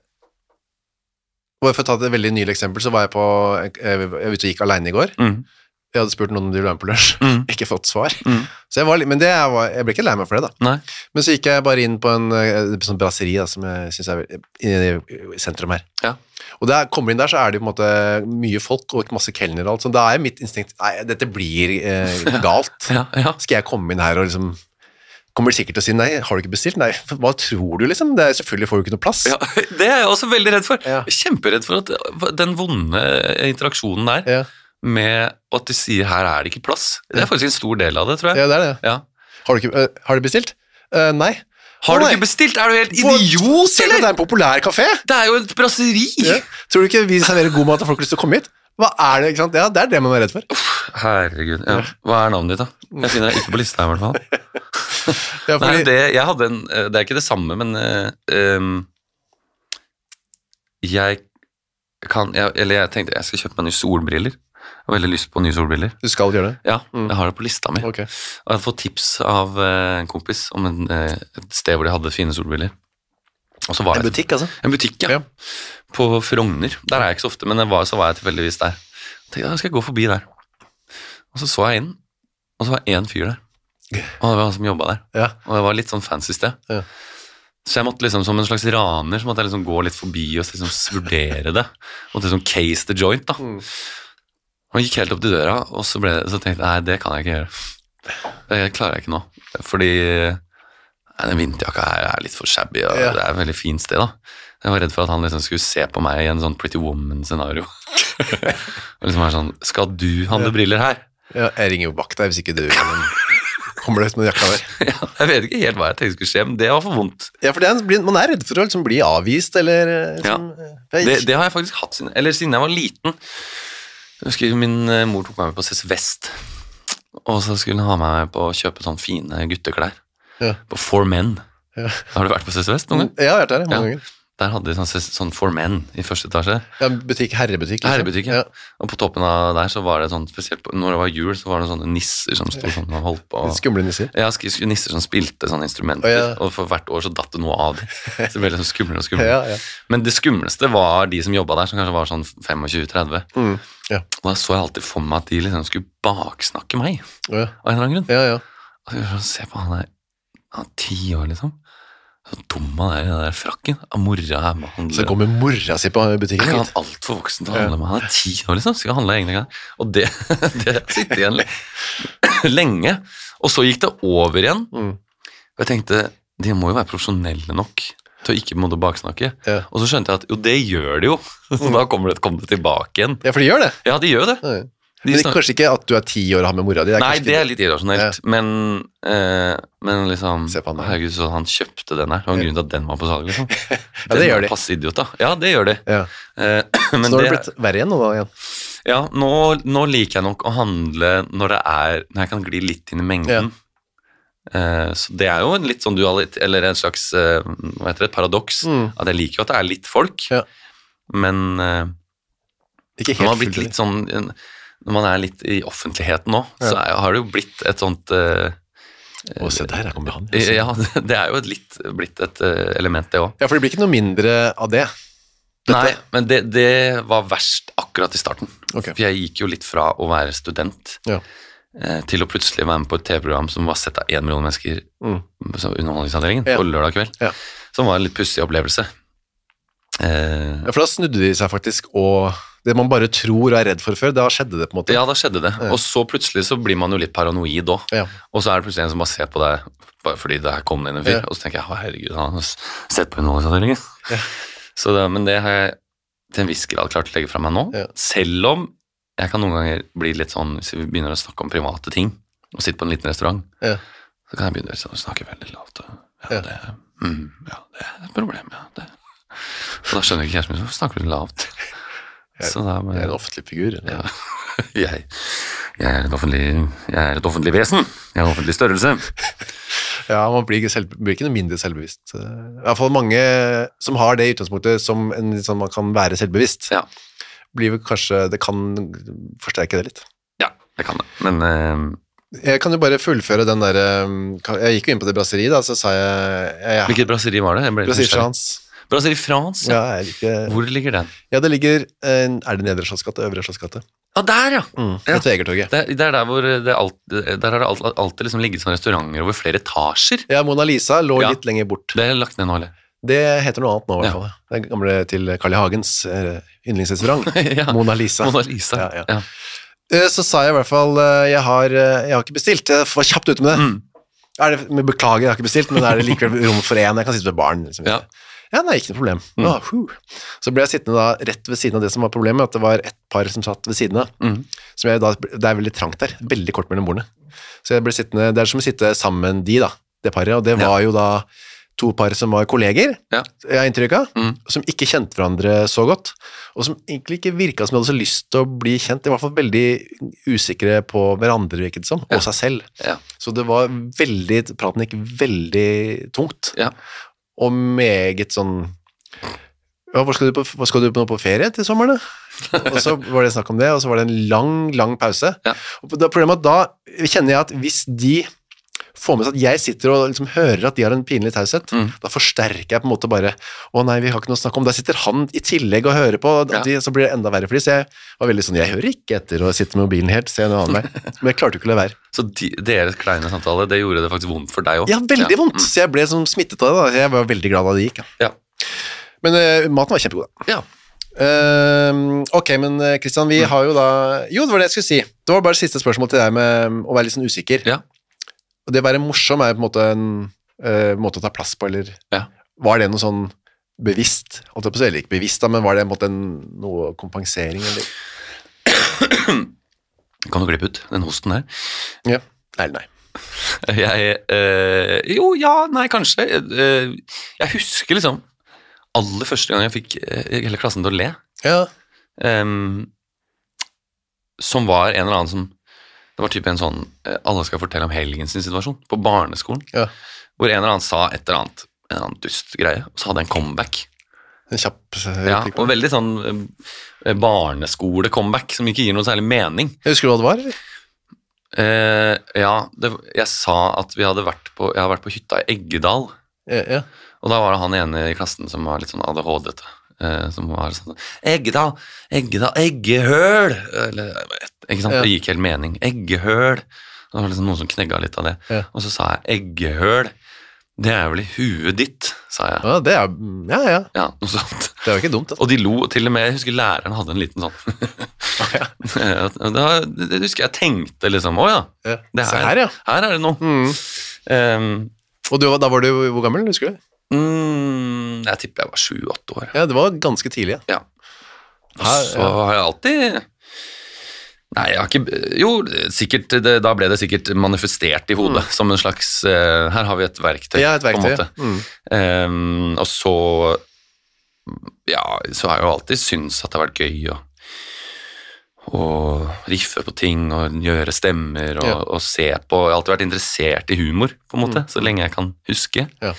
og for å ta et veldig nylig eksempel, så var jeg på, jeg var ute og gikk alene i går. Mm. Jeg hadde spurt noen om de ville være med på lunsj, mm. ikke fått svar. Mm. Så jeg var, men det var, jeg ble ikke lei meg for det da. Nei. Men så gikk jeg bare inn på en, en sånn brasseri da, som jeg synes er inne i sentrum her. Ja. Og der kommer inn der, så er det på en måte mye folk og masse kelner og alt, så da er mitt instinkt, nei, dette blir eh, galt. ja, ja. Skal jeg komme inn her og liksom, kommer de sikkert til å si, nei, har du ikke bestilt? Nei, hva tror du liksom? Det er, selvfølgelig får du ikke noe plass. Ja, det er jeg også veldig redd for. Ja. Kjemperedd for at den vonde interaksjonen der, ja. med at de sier her er det ikke plass. Det er faktisk en stor del av det, tror jeg. Ja, det er det. Ja. Har, du ikke, uh, har du bestilt? Uh, nei. Har oh, du nei. ikke bestilt? Er du helt idiot, eller? Det er en populær kafé. Det er jo et brasseri. Ja. Tror du ikke vi serverer god mat og folk har lyst til å komme hit? Hva er det, ikke sant? Ja, det er det man er redd for. Uff, herregud, ja. Hva er navnet ditt da? Jeg finner deg ikke på lista i hvert fall. ja, fordi... Nei, det, jeg hadde en, det er ikke det samme, men uh, um, jeg kan, jeg, eller jeg tenkte jeg skal kjøpe meg nye solbriller. Jeg har veldig lyst på nye solbriller. Du skal gjøre det? Ja, mm. jeg har det på lista mi. Okay. Og jeg hadde fått tips av uh, en kompis om en, uh, et sted hvor de hadde fine solbriller. Og så var en jeg, butikk, altså? En butikk, ja. ja. På Frogner. Der er jeg ikke så ofte, men var, så var jeg tilfeldigvis der. Jeg tenkte, da skal jeg gå forbi der. Og så så jeg inn, og så var en fyr der. Og det var han som jobbet der. Ja. Og det var litt sånn fancy sted. Ja. Så jeg måtte liksom, som en slags raner, så måtte jeg liksom gå litt forbi og liksom vurdere det. Og liksom case the joint, da. Mm. Og jeg gikk helt opp til døra, og så, ble det, så tenkte jeg, nei, det kan jeg ikke gjøre. Det klarer jeg ikke nå. Fordi nei, den vinterjakka her er litt for shabby, og ja. Det er et veldig fint sted, da. Jeg var redd for at han liksom skulle se på meg i en sånn Pretty Woman-scenario. Og liksom være sånn, skal du handle ja. briller her? Ja, jeg ringer jo bak deg hvis ikke du kan... Kommer det ut med jakka der? Ja, jeg vet ikke helt hva jeg tenkte skulle skje, men det var for vondt. Ja, for det er, man er redd for å liksom bli avvist, eller... Liksom, ja, det, det har jeg faktisk hatt siden, eller siden jeg var liten. Jeg husker min mor tok meg med på C S Vest, og så skulle hun ha meg med på å kjøpe sånne fine gutteklær. Ja. På For Men. Ja. Har du vært på C S Vest noen gang? Ja, jeg har vært der, mange ja. ganger. der hadde de sånn, sånn for menn i første etasje. Ja, butikk, herrebutikk. Liksom. Herrebutikk, ja. Ja. Og på toppen av der så var det sånn, spesielt på, når det var jul, så var det sånne nisser som stod sånn og holdt på. Skumle nisser. Ja, sk- nisser som spilte sånne instrumenter, Å, ja. og for hvert år så datt det noe av dem. Så det ble liksom skumlere og skumlere. Ja, ja. Men det skumleste var de som jobbet der, som kanskje var sånn tjuefem til tretti. Mm, ja. Og da så jeg alltid for meg at de liksom skulle baksnakke meg, Ja, av en eller annen grunn. ja. ja. Og jeg sånn, se på han der, han er ti år liksom, så dum han er i den der frakken, av mora her med å handle. Så går med mora si på butikken. Er ikke gitt. han alt for voksen til å handle med? Han er ti år liksom, skal handle egentlig ikke. Og det, det sitter igjen lenge. Og så gikk det over igjen. Mm. Og jeg tenkte, de må jo være profesjonelle nok til å ikke måtte baksnakke. Ja. Og så skjønte jeg at jo, det gjør de jo. Så da kommer det, kommer det tilbake igjen. Ja, for de gjør det. Ja, de gjør det. Ja. De Men snak- kanskje ikke at du er ti år og har med mora di. Nei, kanskje det er litt irrasjonelt, men, eh, men liksom, Se på han der. herregud, så han kjøpte den her. Det var en grunn til at den var på salg, liksom. Ja, det gjør de. Passe idiot, da. Ja, det gjør de. Ja. Eh, Så men nå har det det, blitt verre igjen nå da igjen. ja, nå, nå liker jeg nok å handle når det er, når jeg kan gli litt inn i mengden. Eh, så det er jo en litt sånn dualit, eller en slags, eh, hva heter det, et paradoks, Mm. at jeg liker jo at det er litt folk, Ja. men eh, Ikke når man har helt blitt fullt. litt sånn, en- når man er litt i offentligheten nå, så er, har det jo blitt et sånt eh, Å, se der, der kommer han. altså. Ja, det er jo et litt, blitt et eh, element, det òg. Ja, for det blir ikke noe mindre av det. Dette- Nei, men det, det var verst akkurat i starten. Ok. For jeg gikk jo litt fra å være student Ja. eh, til å plutselig være med på et T V-program som var sett av én million mennesker, Mm. som Underholdningsavdelingen, Ja. på lørdag kveld. Ja. Som var en litt pussig opplevelse. Eh, Ja, for da snudde de seg faktisk, og det man bare tror og er redd for før, da skjedde det på en måte. ja, da skjedde det. Og så plutselig så blir man jo litt paranoid òg. Ja. Og så er det plutselig en som bare ser på deg bare fordi det her kom inn en fyr, Ja. og så tenker jeg, å herregud, han har sett på Underholdningsavdelingen. Ja. Så det, men det har jeg til en viss grad klart å legge fra meg nå, Ja. selv om jeg kan noen ganger bli litt sånn, hvis vi begynner å snakke om private ting, og sitte på en liten restaurant, Ja. så kan jeg begynne sånn, å snakke veldig lavt, og ja, Ja. det, mm, ja, det er et problem, ja, det. Og da skjønner ikke kjæresten min, så snakker du lavt. Så da må Jeg er jeg, en offentlig figur. ja, jeg, jeg, er et offentlig, jeg er et offentlig vesen, jeg er en offentlig størrelse. Ja, man blir ikke, selv, blir ikke noe mindre selvbevisst. I hvert fall mange som har det i utgangspunktet som en, sånn man kan være selvbevisst, Ja. blir vel kanskje, det kan forsterke det litt. Ja, det kan det. Men eh, Jeg kan jo bare fullføre den der, jeg gikk jo inn på det brasseriet da, så sa jeg, jeg, jeg hvilket brasseri var det? Jeg ble litt Brasseri nysgjerrig. France. Brasseri France? Ja. Ja, jeg liker, Hvor ligger den? ja, det ligger, eh, er det Nedre Slottsgate, Øvre Slottsgate? Ah, der, ja! Mm, Ja. Etter Egertorget. Det, er- det er der hvor det alt, der har det alltid, alltid liksom ligget sånne restauranter over flere etasjer. Ja, Mona Lisa lå Ja. litt lenger bort. Det er lagt ned nå, eller? Det heter noe annet nå, i hvert Ja. fall. Det er gamle til Carl I. Hagens eh, yndlingsrestaurant. Ja. Mona Lisa. Mona Lisa. Ja, ja. Ja. Eh, Så sa jeg i hvert fall, eh, jeg har, eh, jeg har ikke bestilt, jeg var kjapt ute med det. Mm. Er det med beklager, jeg har ikke bestilt, men er det likevel rom for en, jeg kan sitte med barn. Liksom. Ja. Ja, nei, ikke noe problem. Mm. Ah, huh. Så ble jeg sittende da rett ved siden av det som var problemet, at det var et par som satt ved siden av. Mm. Som jeg da, det er veldig trangt der, veldig kort mellom bordene. Så jeg ble sittende, det er som å sitte sammen de da, det paret, og det var jo da to par som var kolleger, Ja. jeg har inntrykk av, Mm. som ikke kjente hverandre så godt, og som egentlig ikke virket som de hadde så lyst til å bli kjent, i hvert fall veldig usikre på hverandre, virket det som, og Ja. seg selv. Ja. Så det var veldig, praten gikk veldig tungt, Ja. og meget sånn, ja, hva skal du på, hva skal du på nå på ferie til sommeren da? Og så var det snakk om det, og så var det en lang, lang pause. Ja. Og da, problemet er at da kjenner jeg at hvis de får med seg at jeg sitter og liksom hører at de har en pinlig taushet, Mm. da forsterker jeg på en måte bare, å nei, vi har ikke noe å snakke om, da sitter han i tillegg og hører på, og Ja. de, så blir det enda verre for de, så jeg var veldig sånn, jeg hører ikke etter å sitte med mobilen helt, se en annen vei, men jeg klarte jo ikke å la være. Så de, deres kleine samtale, det gjorde det faktisk vondt for deg også? Ja, veldig vondt, så jeg ble sånn smittet av det da, jeg var veldig glad da det gikk. Ja. Ja. Men uh, maten var kjempegod da. Ja. Uh, ok, men uh, Kristian, vi har jo da, jo det var det jeg skulle si, det var bare siste spørsmål til deg med å være litt sånn usikker. Ja. Og det å være morsom er på en måte en uh, måte å ta plass på, eller Ja. var det noe sånn bevisst, holdt jeg på å si, eller ikke bevisst da, men var det en måte en, noe kompensering, eller? Kan du klippe ut den hosten her? Ja, nei, nei. Jeg, eh, jo, ja, nei, kanskje. Eh, jeg husker liksom aller første gang jeg fikk eh, hele klassen til å le, Ja, em, som var en eller annen som, det var typ en sånn, eh, alle skal fortelle om helgen sin situasjon, på barneskolen, ja, hvor en eller annen sa et eller annet, en eller annen dust greie, og så hadde jeg en comeback. En kjapp Ja, og veldig sånn eh, barneskole-comeback som ikke gir noe særlig mening. Husker du hva det var, eller? Eh, ja, det, jeg sa at vi hadde vært på, jeg hadde vært på hytta i Eggedal, Ja, ja. og da var det han ene i klassen som var litt sånn A D H D-ete, eh, som var sånn Eggedal, Eggedal, eggehøl! Eller, ikke sant, Ja. det gikk helt mening. Eggehøl! Det var liksom noen som knegga litt av det. Ja. Og så sa jeg eggehøl. Det er vel i huet ditt, sa jeg. Ja, det er, ja, ja. Ja, noe sånt. Det er jo ikke dumt, altså. Og de lo, til og med, jeg husker læreren hadde en liten sånn. da, det husker jeg tenkte liksom, å ja, Ja. det Se her, her, ja. her er det noe. Mm. Um, Og du, da var du hvor gammel, husker du? mm, jeg tipper jeg var sju-åtte år. Ja, det var ganske tidlig, ja. Ja. Og Her, så har jeg alltid... Nei, jeg har ikke... Jo, sikkert, det, da ble det sikkert manifestert i hodet, mm. som en slags... Uh, her har vi et verktøy, Ja, et verktøy, på en måte. ja. Mm. Um, og så... Ja, så har jeg jo alltid syntes at det har vært gøy å, å riffe på ting og gjøre stemmer og, Ja. og se på. Jeg har alltid vært interessert i humor, på en måte, så lenge jeg kan huske. Ja.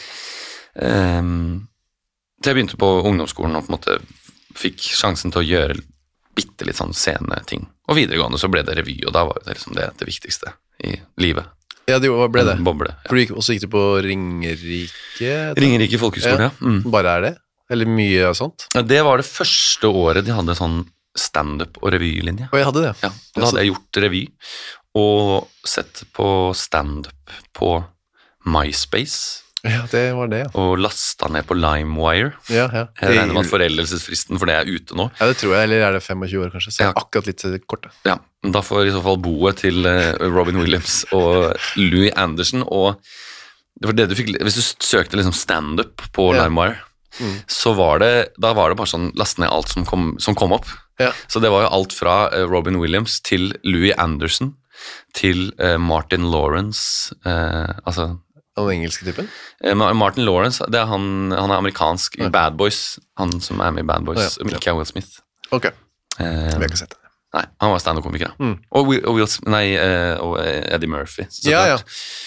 Um, så jeg begynte på ungdomsskolen og på en måte fikk sjansen til å gjøre bitte litt sånn sceneting. Og videregående så ble det revy, og da var det liksom det, det viktigste i livet. Ja, det ble det. En boble. Ja. For du gikk, også gikk du på Ringerike? Ringerike folkehøgskole, ja. Mm. Bare er det? Eller mye av sånt? Ja, det var det første året de hadde sånn stand-up og revylinje. Og jeg hadde det. Ja, og da hadde jeg gjort revy og sett på stand-up på MySpace. Ja, det var det, ja. Og lastet ned på LimeWire. Ja, ja. Jeg regner med at foreldelsesfristen for det er ute nå. Ja, det tror jeg, eller er det femogtjue år kanskje, så Ja. akkurat litt kort. Ja, men da får i så fall boet til eh, Robin Williams og Louis Anderson, og det var det du fikk, hvis du søkte liksom stand-up på Ja. LimeWire, Mm. så var det, da var det bare sånn, last ned alt som kom, som kom opp. Ja. Så det var jo alt fra eh, Robin Williams til Louis Anderson, til eh, Martin Lawrence, eh, altså Den engelske typen? Eh, Martin Lawrence, det er han, han er amerikansk i Ja. Bad Boys, han som er med i Bad Boys, Ja, ja. men ikke er Will Smith. Ok, Eh, vi har ikke sett det. nei, han var stand-up-komiker. da. Mm. Og, Will, og, Will, Smith- nei, eh, og Eddie Murphy, så Ja, ja. klart.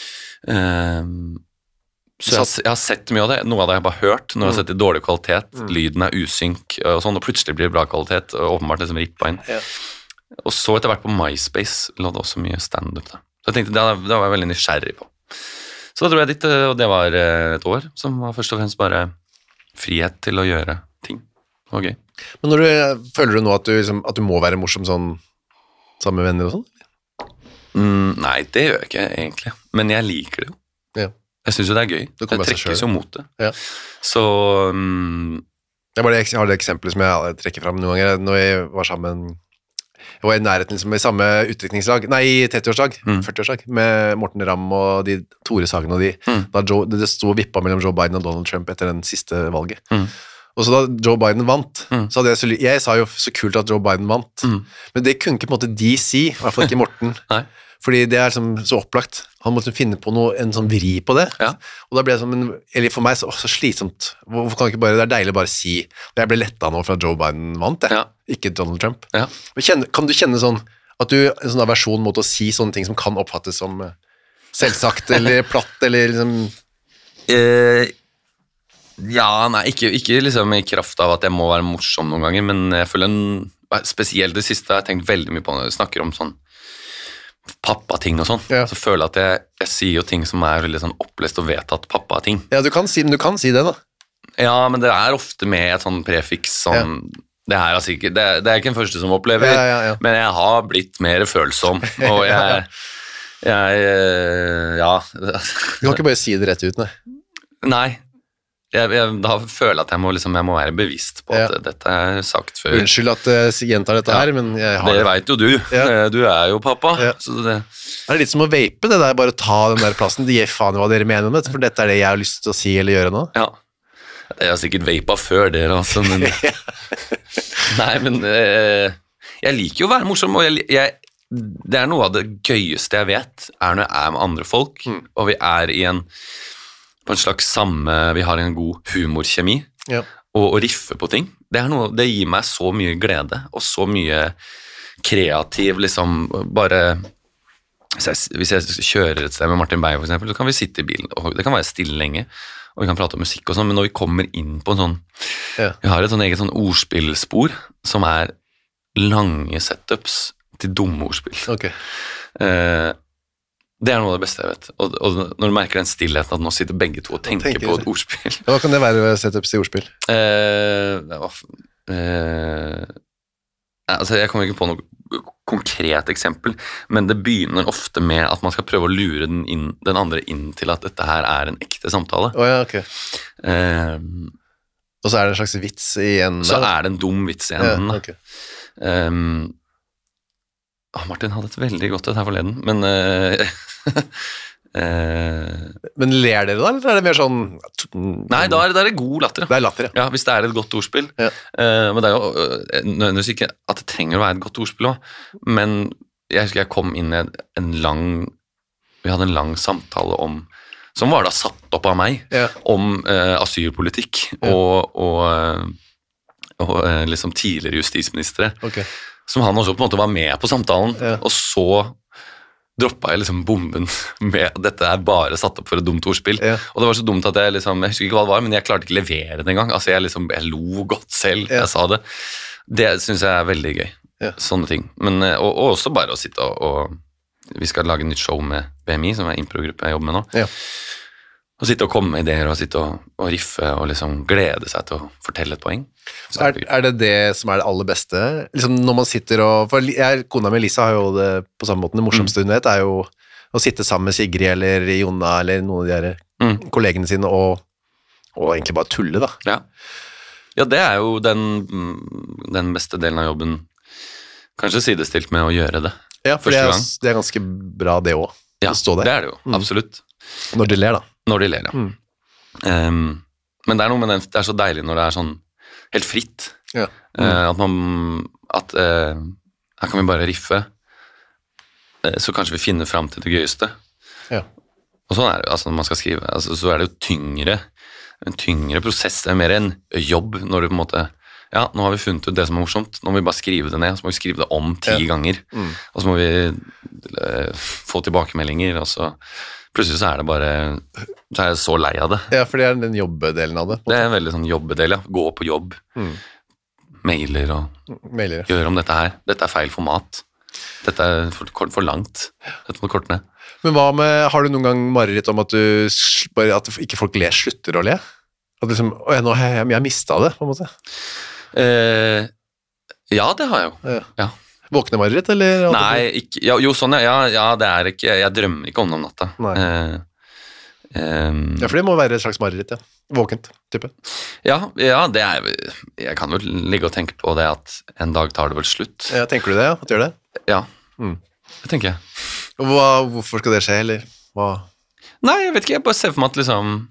Eh, så jeg, har s- jeg har sett mye av det, noe av det jeg har bare hørt, når jeg har sett det i dårlig kvalitet, Mm. lyden er usynk, og sånn, og plutselig blir det bra kvalitet, og åpenbart liksom rippa inn. Ja. Og så etter hvert på MySpace lå det også mye stand-up da. Så jeg tenkte, det, det var jeg veldig nysgjerrig på. Så da dro jeg dit, og det var et år som var først og fremst bare frihet til å gjøre ting. Det var gøy. Men når du, føler du nå at du, liksom, at du må være morsom sånn sammen med venner og sånn? Mm, nei, det gjør jeg ikke egentlig, men jeg liker det jo. Ja. Jeg synes jo det er gøy. Det Det kommer av seg trekkes selv. jo mot det. Ja. Så mm, Jeg, bare, jeg har det eksempelet som jeg trekker fram noen ganger, når jeg var sammen, jeg var i nærheten liksom, i samme utdrikningslag, nei, tretti-årsdag, Mm. førti-årsdag, med Morten Ramm og de Tore Sagen og de, Mm. da Joe, det sto og vippa mellom Joe Biden og Donald Trump etter den siste valget. Mm. Og så da Joe Biden vant, Mm. så hadde jeg så, ly- jeg sa jo så kult at Joe Biden vant, Mm. men det kunne ikke på en måte de si, i hvert fall ikke Morten, Nei. fordi det er liksom så opplagt. Han måtte finne på noe, en sånn vri på det. Ja. Og da ble det som en, eller for meg så, åh, så slitsomt. Hvorfor kan ikke bare, det er deilig å bare si, og jeg ble letta nå for at Joe Biden vant, jeg. Ja. Ikke Donald Trump. Ja. Men kjenner, kan du kjenne sånn, at du, en sånn aversjon mot å si sånne ting som kan oppfattes som eh, selvsagt, eller platt, eller liksom, Eh, ja, nei, ikke, ikke liksom i kraft av at jeg må være morsom noen ganger, men jeg føler en, spesielt det siste har jeg tenkt veldig mye på når jeg snakker om sånn pappating og sånn, Ja. så føler jeg at jeg, jeg sier jo ting som er veldig sånn opplest og vedtatt pappa-ting. ja, du kan si, men du kan si det da. Ja, men det er ofte med et sånn prefiks sånn, det her er sikkert, det, det er ikke den første som opplever, Ja, ja, ja. men jeg har blitt mer følsom, og jeg, jeg, eh, ja, Du kan ikke bare si det rett ut, nei. nei, jeg, jeg, da føler jeg at jeg må, liksom, jeg må være bevisst på at Ja. dette er sagt før. Unnskyld at jeg gjentar dette Ja. her, men jeg har Det det. vet jo du, Ja. Eh, du er jo pappa, Ja. så det, Er det litt som å vape det der, bare ta den der plassen, de gir faen i hva dere mener om det, for dette er det jeg har lyst til å si eller gjøre nå. ja, jeg har sikkert vapet før dere, altså, men nei, men eh, jeg liker jo å være morsom, og jeg, jeg, det er noe av det gøyeste jeg vet, er når jeg er med andre folk, Mm. og vi er i en, på en slags samme, vi har en god humorkjemi, Ja. og, og riffe på ting. Det, er noe, det gir meg så mye glede, og så mye kreativ, liksom, bare... Hvis jeg, hvis jeg kjører et sted med Martin Beyer, for eksempel, så kan vi sitte i bilen, og det kan være stille lenge, og vi kan prate om musikk og sånn, men når vi kommer inn på en sånn, Ja. vi har et sånn eget sånn ordspillspor, som er lange setups til dumme ordspill. Ok. Eh, det er noe av det beste jeg vet. Og, og når du merker den stillheten at nå sitter begge to og tenker, tenker på det. et ordspill. Hva kan det være setups i ordspill? Eh, det var, eh, altså jeg kommer ikke på noe konkret eksempel, men det begynner ofte med at man skal prøve å lure den, inn, den andre inn til at dette her er en ekte samtale. Åja, ok. Eh, Og så er det en slags vits i en... så er det en dum vits i enden. Ja, da. ok. Um, oh, Martin hadde et veldig godt et her forleden, men uh, uh, Men ler dere da, eller er det mer sånn... Nei, da er, da er det god latter. Det er latter, ja. Ja, hvis det er et godt ordspill. Ja. Uh, men det er jo uh, nødvendigvis ikke at det trenger å være et godt ordspill også, men jeg husker jeg kom inn i en lang, vi hadde en lang samtale om, som var da satt opp av meg, Ja. om uh, asylpolitikk Ja. og, og, uh, og uh, liksom tidligere justisministre, Ok. som han også på en måte var med på samtalen, Ja. og så droppet jeg liksom bomben med at dette er bare satt opp for et dumt ordspill. Ja. Og det var så dumt at jeg liksom, jeg husker ikke hva det var, men jeg klarte ikke levere det engang. Altså jeg liksom, jeg lo godt selv, Ja. jeg sa det. Det synes jeg er veldig gøy, Ja. sånne ting. Men, eh, og, og også bare å sitte og, og vi skal lage et nytt show med B M I, som er impro-gruppe jeg jobber med nå. Ja. Og sitte og komme med ideer og sitte og, og riffe og liksom glede seg til å fortelle et poeng. Så Er, er det det som er det aller beste? Liksom når man sitter og... For jeg, kona mi Lisa har jo det på samme måten. Det morsomste hun vet er jo å sitte sammen med Sigrid eller Jonna eller noen av de her Mm. kollegene sine og, og egentlig bare tulle, da. Ja. Ja, det er jo den, den beste delen av jobben, kanskje sidestilt med å gjøre det. Ja, for det Første er, gang. det er ganske bra det også, Ja, å stå der. det er det jo, Mm. absolutt. Når de ler, da. Når de ler, ja. Mm. Ehm, men det er noe med den, det er så deilig når det er sånn helt fritt. Ja. Eh, at man, at eh, her kan vi bare riffe, eh, så kanskje vi finner frem til det gøyeste. Ja. Og sånn er det, altså når man skal skrive, altså, så er det jo tyngre, en tyngre prosess, det er mer en jobb når du på en måte, ja, nå har vi funnet ut det som er morsomt, nå må vi bare skrive det ned, så må vi skrive det om ti Ja. ganger, Mm. og så må vi eh, få tilbakemeldinger, og så plutselig så er det bare, så er jeg så lei av det. Ja, for det er den jobbedelen av det. Det er en veldig sånn jobbedel, ja. Gå på jobb, Mm. mailer og Mailer. gjøre om dette her. Dette er feil format. Dette er for, kort- for langt. Dette må korte ned. Men hva med, har du noen gang mareritt om at du sl- bare at ikke folk ler slutter å le? At liksom, å, ja, nå har jeg, jeg mistet det, på en måte. Eh, ja, det har jeg jo. Ja. Ja. Våkne mareritt, eller? Nei, ikke, ja, jo sånn, ja, ja, det er ikke, jeg drømmer ikke om det om natta. Nei. Eh, ehm, Ja, for det må være et slags mareritt, ja. Våkent, type. ja, ja, det er, jeg kan vel ligge og tenke på det at en dag tar det vel slutt. Ja, tenker du det, ja? At du gjør det? Ja, Mm. det tenker jeg. Og hva, hvorfor skal det skje, eller? Hva? Nei, jeg vet ikke, jeg bare ser for meg at liksom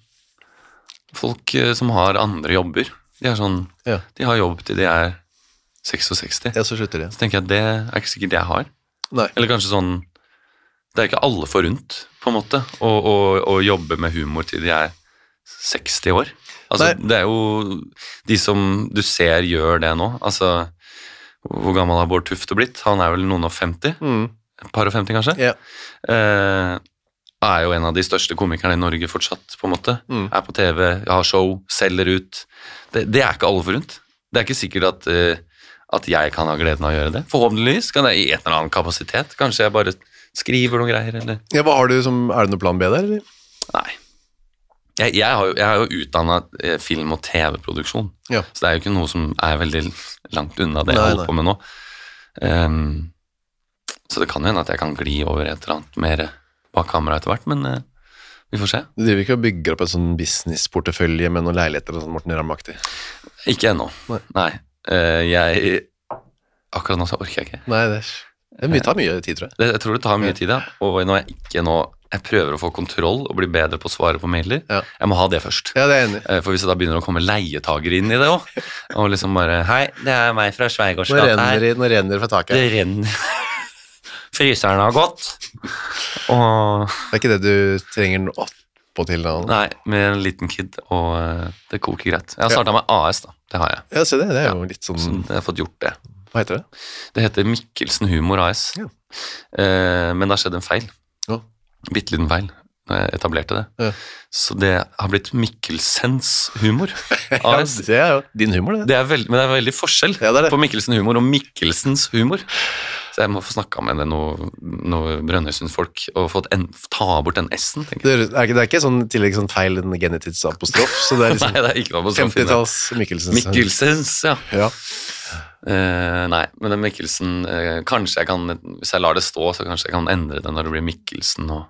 folk eh, som har andre jobber, de er sånn, Ja. de har jobb til de er sekstiseks. Ja, så slutter det. Så tenker jeg, det er ikke sikkert jeg har. Nei. Eller kanskje sånn, det er ikke alle forunt, på en måte, å, å, å jobbe med humor til de er seksti år. Altså, Nei. det er jo de som du ser gjør det nå. Altså, hvor gammel har Bård Tufte blitt? Han er vel noen og femti? Mm. Et par og femti, kanskje? Ja. Eh, er jo en av de største komikerne i Norge fortsatt, på en måte. Mm. Er på T V, har show, selger ut. Det, det er ikke alle forunt. Det er ikke sikkert at, eh, at jeg kan ha gleden av å gjøre det. Forhåpentligvis kan jeg i en eller annen kapasitet. Kanskje jeg bare skriver noen greier, eller... Ja, hva har du som, er det noe plan B der, eller? Nei. Jeg, jeg, har, jo, jeg har jo utdannet eh, film- og T V-produksjon, Ja. så det er jo ikke noe som er veldig langt unna det jeg Nei, holder nei. på med nå. Ehm, så det kan jo hende at jeg kan gli over et eller annet mer bak kamera etter hvert, men eh, vi får se. Du driver ikke og bygger opp en sånn businessportefølje med noen leiligheter og sånn, Morten Ramm-aktig? Ikke ennå. Nei. Nei. Eh, jeg Akkurat nå så orker jeg ikke. Nei, det, er, det er mye, tar mye tid, tror jeg. Det, jeg tror det tar mye Ja. tid, ja. Og når jeg ikke nå Jeg prøver å få kontroll og bli bedre på å svare på mailer. Ja. Jeg må ha det først. Ja, det er jeg enig i. Eh, For hvis det da begynner å komme leietagere inn i det òg, og liksom bare Hei, det er meg fra Nå Sveigårdsgata renner her. det nå renner det fra taket. Det renner. Fryseren har gått. Og Det er ikke det du trenger noe oppåtil nå? Nei, med en liten kid, og eh, det koker greit. Jeg har starta med A S, da. Det har jeg. Ja, se det. Det er jo litt Så sånn... jeg har fått gjort det. Hva heter det? Det heter Mikkelsen Humor A S. Ja. Eh, men det har skjedd en feil. Ja. Bitte liten feil. når jeg etablerte det. Ja. Så det har blitt Mikkelsens humor. Ja, det er jo din humor, det. Det er veld, men det er veldig forskjell Ja, det er det. på Mikkelsen humor og Mikkelsens humor. Så jeg må få snakka med det noe, noe Brønnøysundfolk og få en, ta bort den S-en, tenker jeg. Det er, ikke, det er ikke sånn tillegg sånn feil en genitidsapostrof, så det er liksom Nei, det er ikke noe på straffen. femtitalls Mikkelsens. Mikkelsens, ja. Ja. Eh, nei, men den Mikkelsen eh, kanskje jeg kan, hvis jeg lar det stå, så kanskje jeg kan endre det når det blir Mikkelsen og,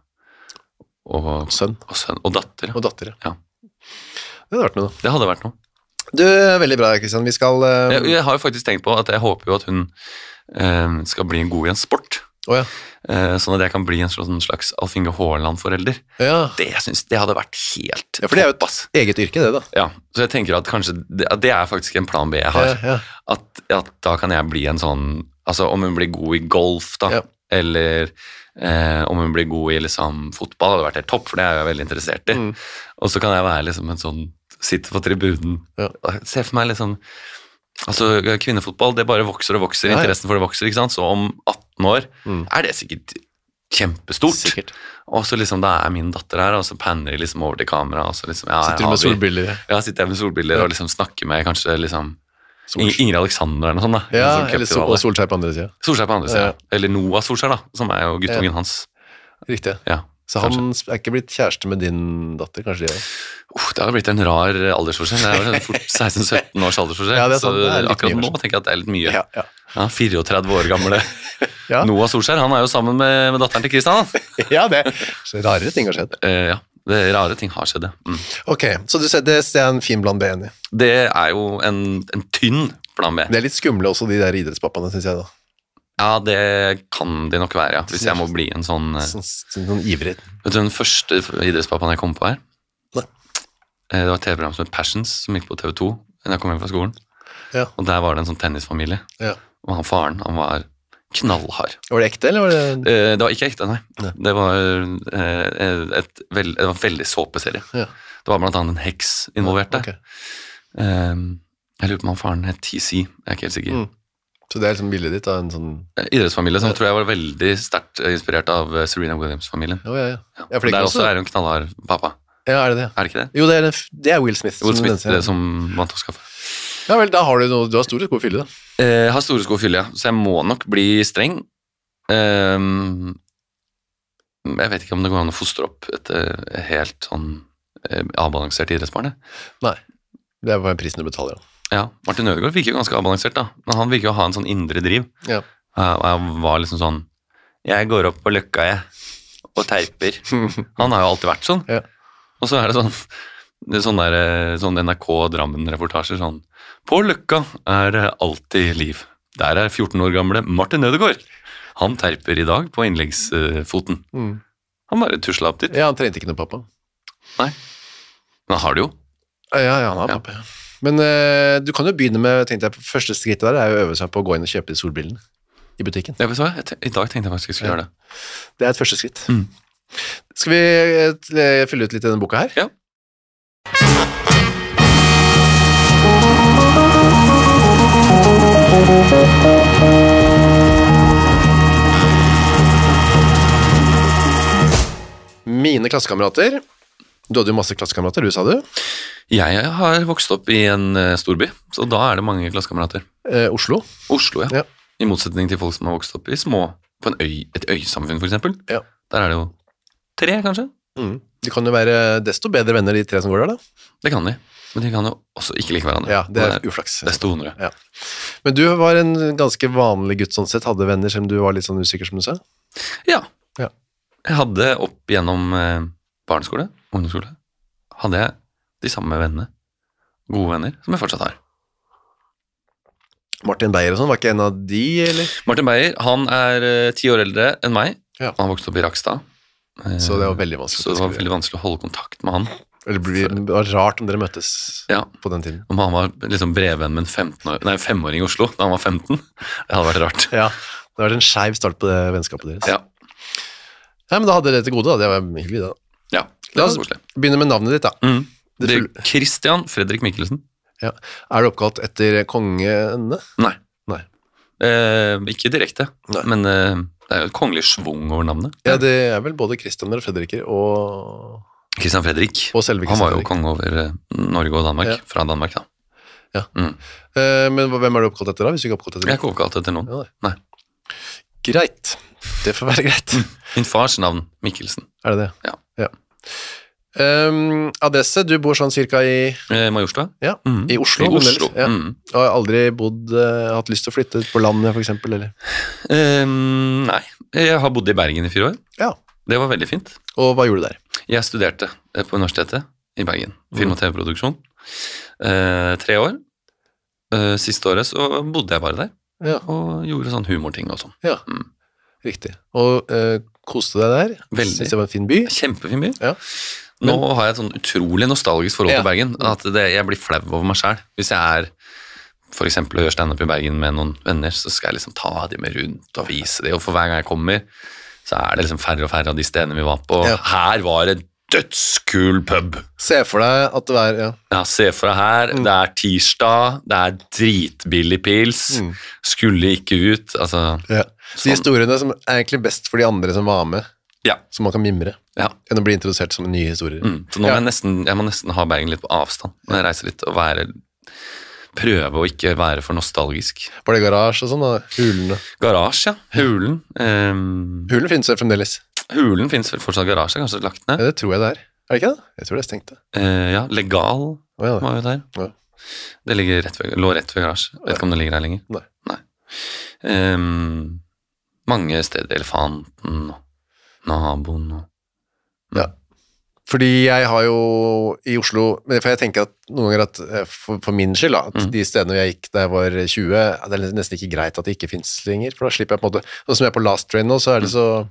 og, Sønn. og sønn og datter. Ja. Og datter, Ja. Det hadde vært noe da. Det hadde vært noe. Du, veldig bra, Kristian. Vi skal... Uh... Jeg, jeg har jo faktisk tenkt på at jeg håper jo at hun eh, skal bli god i en sport. Å ja. Eh, sånn at jeg kan bli en sånn slags Alf Inge Haaland-forelder. Ja. Det, jeg synes, det hadde vært helt Ja, for det er jo topp, ass. et eget yrke, det da. Ja, så jeg tenker at kanskje det, det er faktisk en plan B jeg har. Ja, ja. At, at da kan jeg bli en sånn, altså om hun blir god i golf da, Ja. eller eh, om hun blir god i liksom fotball, hadde vært helt topp, for det er jeg veldig interessert i. Mm. Og så kan jeg være liksom en sånn, sitte på tribunen, Ja. se for meg liksom, altså kvinnefotball, det bare vokser og vokser, Ja, ja. interessen for det vokser, ikke sant? Så om atten år Mm. er det sikkert kjempestort. Sikkert. Og så liksom, da er min datter her, og så panner de liksom over til kamera, og så liksom, ja, Sitter du har med vi- solbriller? Ja, sitter jeg med solbriller Ja. og liksom snakker med kanskje liksom Sol- Ing- Ingrid Alexander eller noe sånt da. Ja, En sånn eller sol, cupfinale. og Solskjær på andre siden. Solskjær på andre siden. Ja. Eller Noah Solskjær da, som er jo guttungen Ja. hans. Riktig. Ja, Så han er ikke blitt kjæreste med din datter, kanskje det? uh, det har blitt en rar aldersforskjell. Det er jo fort seksten sytten års aldersforskjell. Ja, det er sant. Så Det er litt akkurat mye, nå kanskje. tenker jeg at det er litt mye. Ja, ja. Ja, fireogtretti år gamle Ja, Noah Solskjær, han er jo sammen med, med datteren til Kristian. ja det. Så rarere ting har skjedd. Eh, ja, det rare ting har skjedd, ja. Mm. Ok, så du ser, det det er en fin bland B enig. Det er jo en, en tynn plan B. Det er litt skumle også, de der idrettspappaene, synes jeg da. Ja, det kan de nok være, ja. Hvis jeg må bli en sånn... eh, Sånn, sånn, sånn ivrig. Vet du den første idrettspappaen jeg kom på her? Nei. Eh, Det var et T V-program som het Passions, som gikk på T V to da jeg kom hjem fra skolen. Ja. Og der var det en sånn tennisfamilie. Ja. Og han faren, han var knallhard. Var det ekte, eller var det... Eh, Det var ikke ekte, nei. Nei. Det var eh, et veld, det var en veldig såpeserie. Ja. Det var blant annet en heks involvert der. Ok. Eh, Jeg lurer på om han faren het T C, jeg er ikke helt sikker. Mm. Så det er liksom bildet ditt av en sånn... Eh, Idrettsfamilie som Ja. tror jeg var veldig sterkt eh, inspirert av eh, Serena Williams-familien. Ja, ja, ja. Ja. Ja, for det er Der ikke også også- er det en knallhard pappa. Ja, er det det? Er det ikke det? Jo, det er, det er Will Smith. Will som Smith, den ser. det som vant Oscar for. Ja vel, da har du noe, du har store sko å fylle da. Eh, Jeg har store sko å fylle, ja. Så jeg må nok bli streng. Ehm, jeg vet ikke om det går an å fostre opp et, eh, helt sånn eh, avbalansert idrettsbarn. jeg. Nei, det er bare prisen du betaler. Da. Ja, Martin Ødegaard virker jo ganske avbalansert, da. Men han virker jo å ha en sånn indre driv. Ja. Eh, Og jeg var liksom sånn Jeg går opp på løkka, jeg, og terper. Han har jo alltid vært sånn. Ja. Og så er det sånn det er sånn, der, eh, sånn N R K Drammen-reportasjer sånn På løkka er det alltid liv. Der er fjorten år gamle Martin Ødegaard. Han terper i dag på innleggsfoten. Mm. Han bare tusla opp dit. Ja, han trente ikke noe pappa. Men han har det jo. Ja, ja, han har Ja. pappa, ja. Men eh, du kan jo begynne med, tenkte jeg, første skrittet der er jo å øve seg på å gå inn og kjøpe de solbrillene i butikken. Ja, vet du hva? Jeg te- I dag tenkte jeg faktisk jeg skulle Ja. gjøre det. Det er et første skritt. Mm. Skal vi eh, fylle ut litt i denne boka her? Ja. Mine klassekamerater. Du hadde jo masse klassekamerater, du sa du. Jeg har vokst opp i en eh, storby, så da er det mange klassekamerater. Eh, Oslo. Oslo, ja. Ja. I motsetning til folk som har vokst opp i små, på en øy, et øysamfunn for eksempel. Ja. Der er det jo tre, kanskje. Mm. De kan jo være desto bedre venner, de tre som går der, da. Det kan de. Men de kan jo også ikke like hverandre. Ja, det er Og uflaks. det er stonere. Ja. Men du var en ganske vanlig gutt sånn sett, hadde venner som du var litt sånn usikker, som du sa? Ja. Ja. Jeg hadde opp gjennom eh, barneskole, ungdomsskole, hadde jeg de samme vennene, gode venner, som jeg fortsatt har. Martin Beyer og sånn, var ikke en av de, eller? Martin Beyer, han er eh, ti år eldre enn meg. Ja. Han vokste opp i Rakstad. Eh, Så det var veldig vanskelig. Så det var veldig vanskelig å holde kontakt med han. Eller det blir- det var rart om dere møttes Ja. på den tiden. Om han var liksom brevvenn med en femten år, nei, femåring i Oslo da han var femten. Det hadde vært rart. Ja, det var en skeiv start på det vennskapet deres. Ja, Ja, men da hadde dere til gode, da. Det var hyggelig, da. ja det La var oss koselig. begynne med navnet ditt, da. Mm. Det Det full- er Christian Fredrik Mikkelsen. Ja. Er du oppkalt etter kongene? Nei. Nei. Eh, ikke direkte, Nei. men eh, det Det er jo et kongelig svung over navnet. Ja, det er vel både Kristian og Fredriker og... Kristian Fredrik. Og selve Han Kristian var jo Fredrik. konge over eh, Norge og Danmark, Ja. fra Danmark da. Ja. Mm. Eh, men hva- hvem er du oppkalt etter da, hvis du ikke er oppkalt etter Jeg er ikke oppkalt etter noen. Ja, Nei. Greit. Det får være greit. Min fars navn, Mikkelsen. Er det det? Ja. ja. Um, adresse, du bor sånn cirka i, Eh, Majorstua? ja, Mm. i Oslo. I men Oslo. ellers, ja. Mm. Og har aldri bodd, uh, hatt lyst til å flytte på landet for eksempel, eller? Um, nei, jeg har bodd i Bergen i fire år. Ja. Det var veldig fint. Og hva gjorde du der? Jeg studerte eh, på universitetet i Bergen, film- og tv-produksjon. Eh, tre år. Eh, siste året så bodde jeg bare der, Ja, og gjorde sånn humorting og sånn. ja. Mm. Riktig. Og uh, koste deg der? Veldig. Synes det var en fin by? Kjempefin by. Ja. Nå har jeg et sånn utrolig nostalgisk forhold Ja. til Bergen, at det, jeg blir flau over meg selv. Hvis jeg er, for eksempel, å gjøre stand-up i Bergen med noen venner, så skal jeg liksom ta dem med rundt og vise dem, og for hver gang jeg kommer, så er det liksom færre og færre av de stedene vi var på. Ja. Her var det dødskul pub. Se for deg at det var, ja. Ja, se for deg her, det er tirsdag, det er dritbillig pils, Mm. skulle ikke ut, altså, ja. De Sånn. historiene som er egentlig best for de andre som var med, ja, som man kan mimre, ja. enn å bli introdusert som nye historier. Mm. Så nå må Ja. jeg nesten, jeg må nesten ha Bergen litt på avstand, når jeg reiser litt, og være, prøve å ikke være for nostalgisk. Var det garasje og sånn da? Hulene. Garasje, ja, Hulen. Um, Hulen finnes jo fremdeles. Hulen finnes vel fortsatt garasje, kanskje lagt ned. Ja, det tror jeg det er. Er det ikke det? Jeg tror det er stengt det. Eh, ja, Legal Å, ja, det. var jo der. Ja. Det ligger rett ved, lå rett ved garasje. Vet ikke om det ligger her lenger. Nei. Um, mange steder, Elefanten og Naboen og Ja. Fordi jeg har jo i Oslo, men for jeg tenker at noen ganger at eh, for, for min skyld da, at Mm. de stedene jeg gikk da jeg var tjue, det er nesten ikke greit at det ikke finnes lenger, for da slipper jeg på en måte, og som jeg er på Last Train nå, så er det så,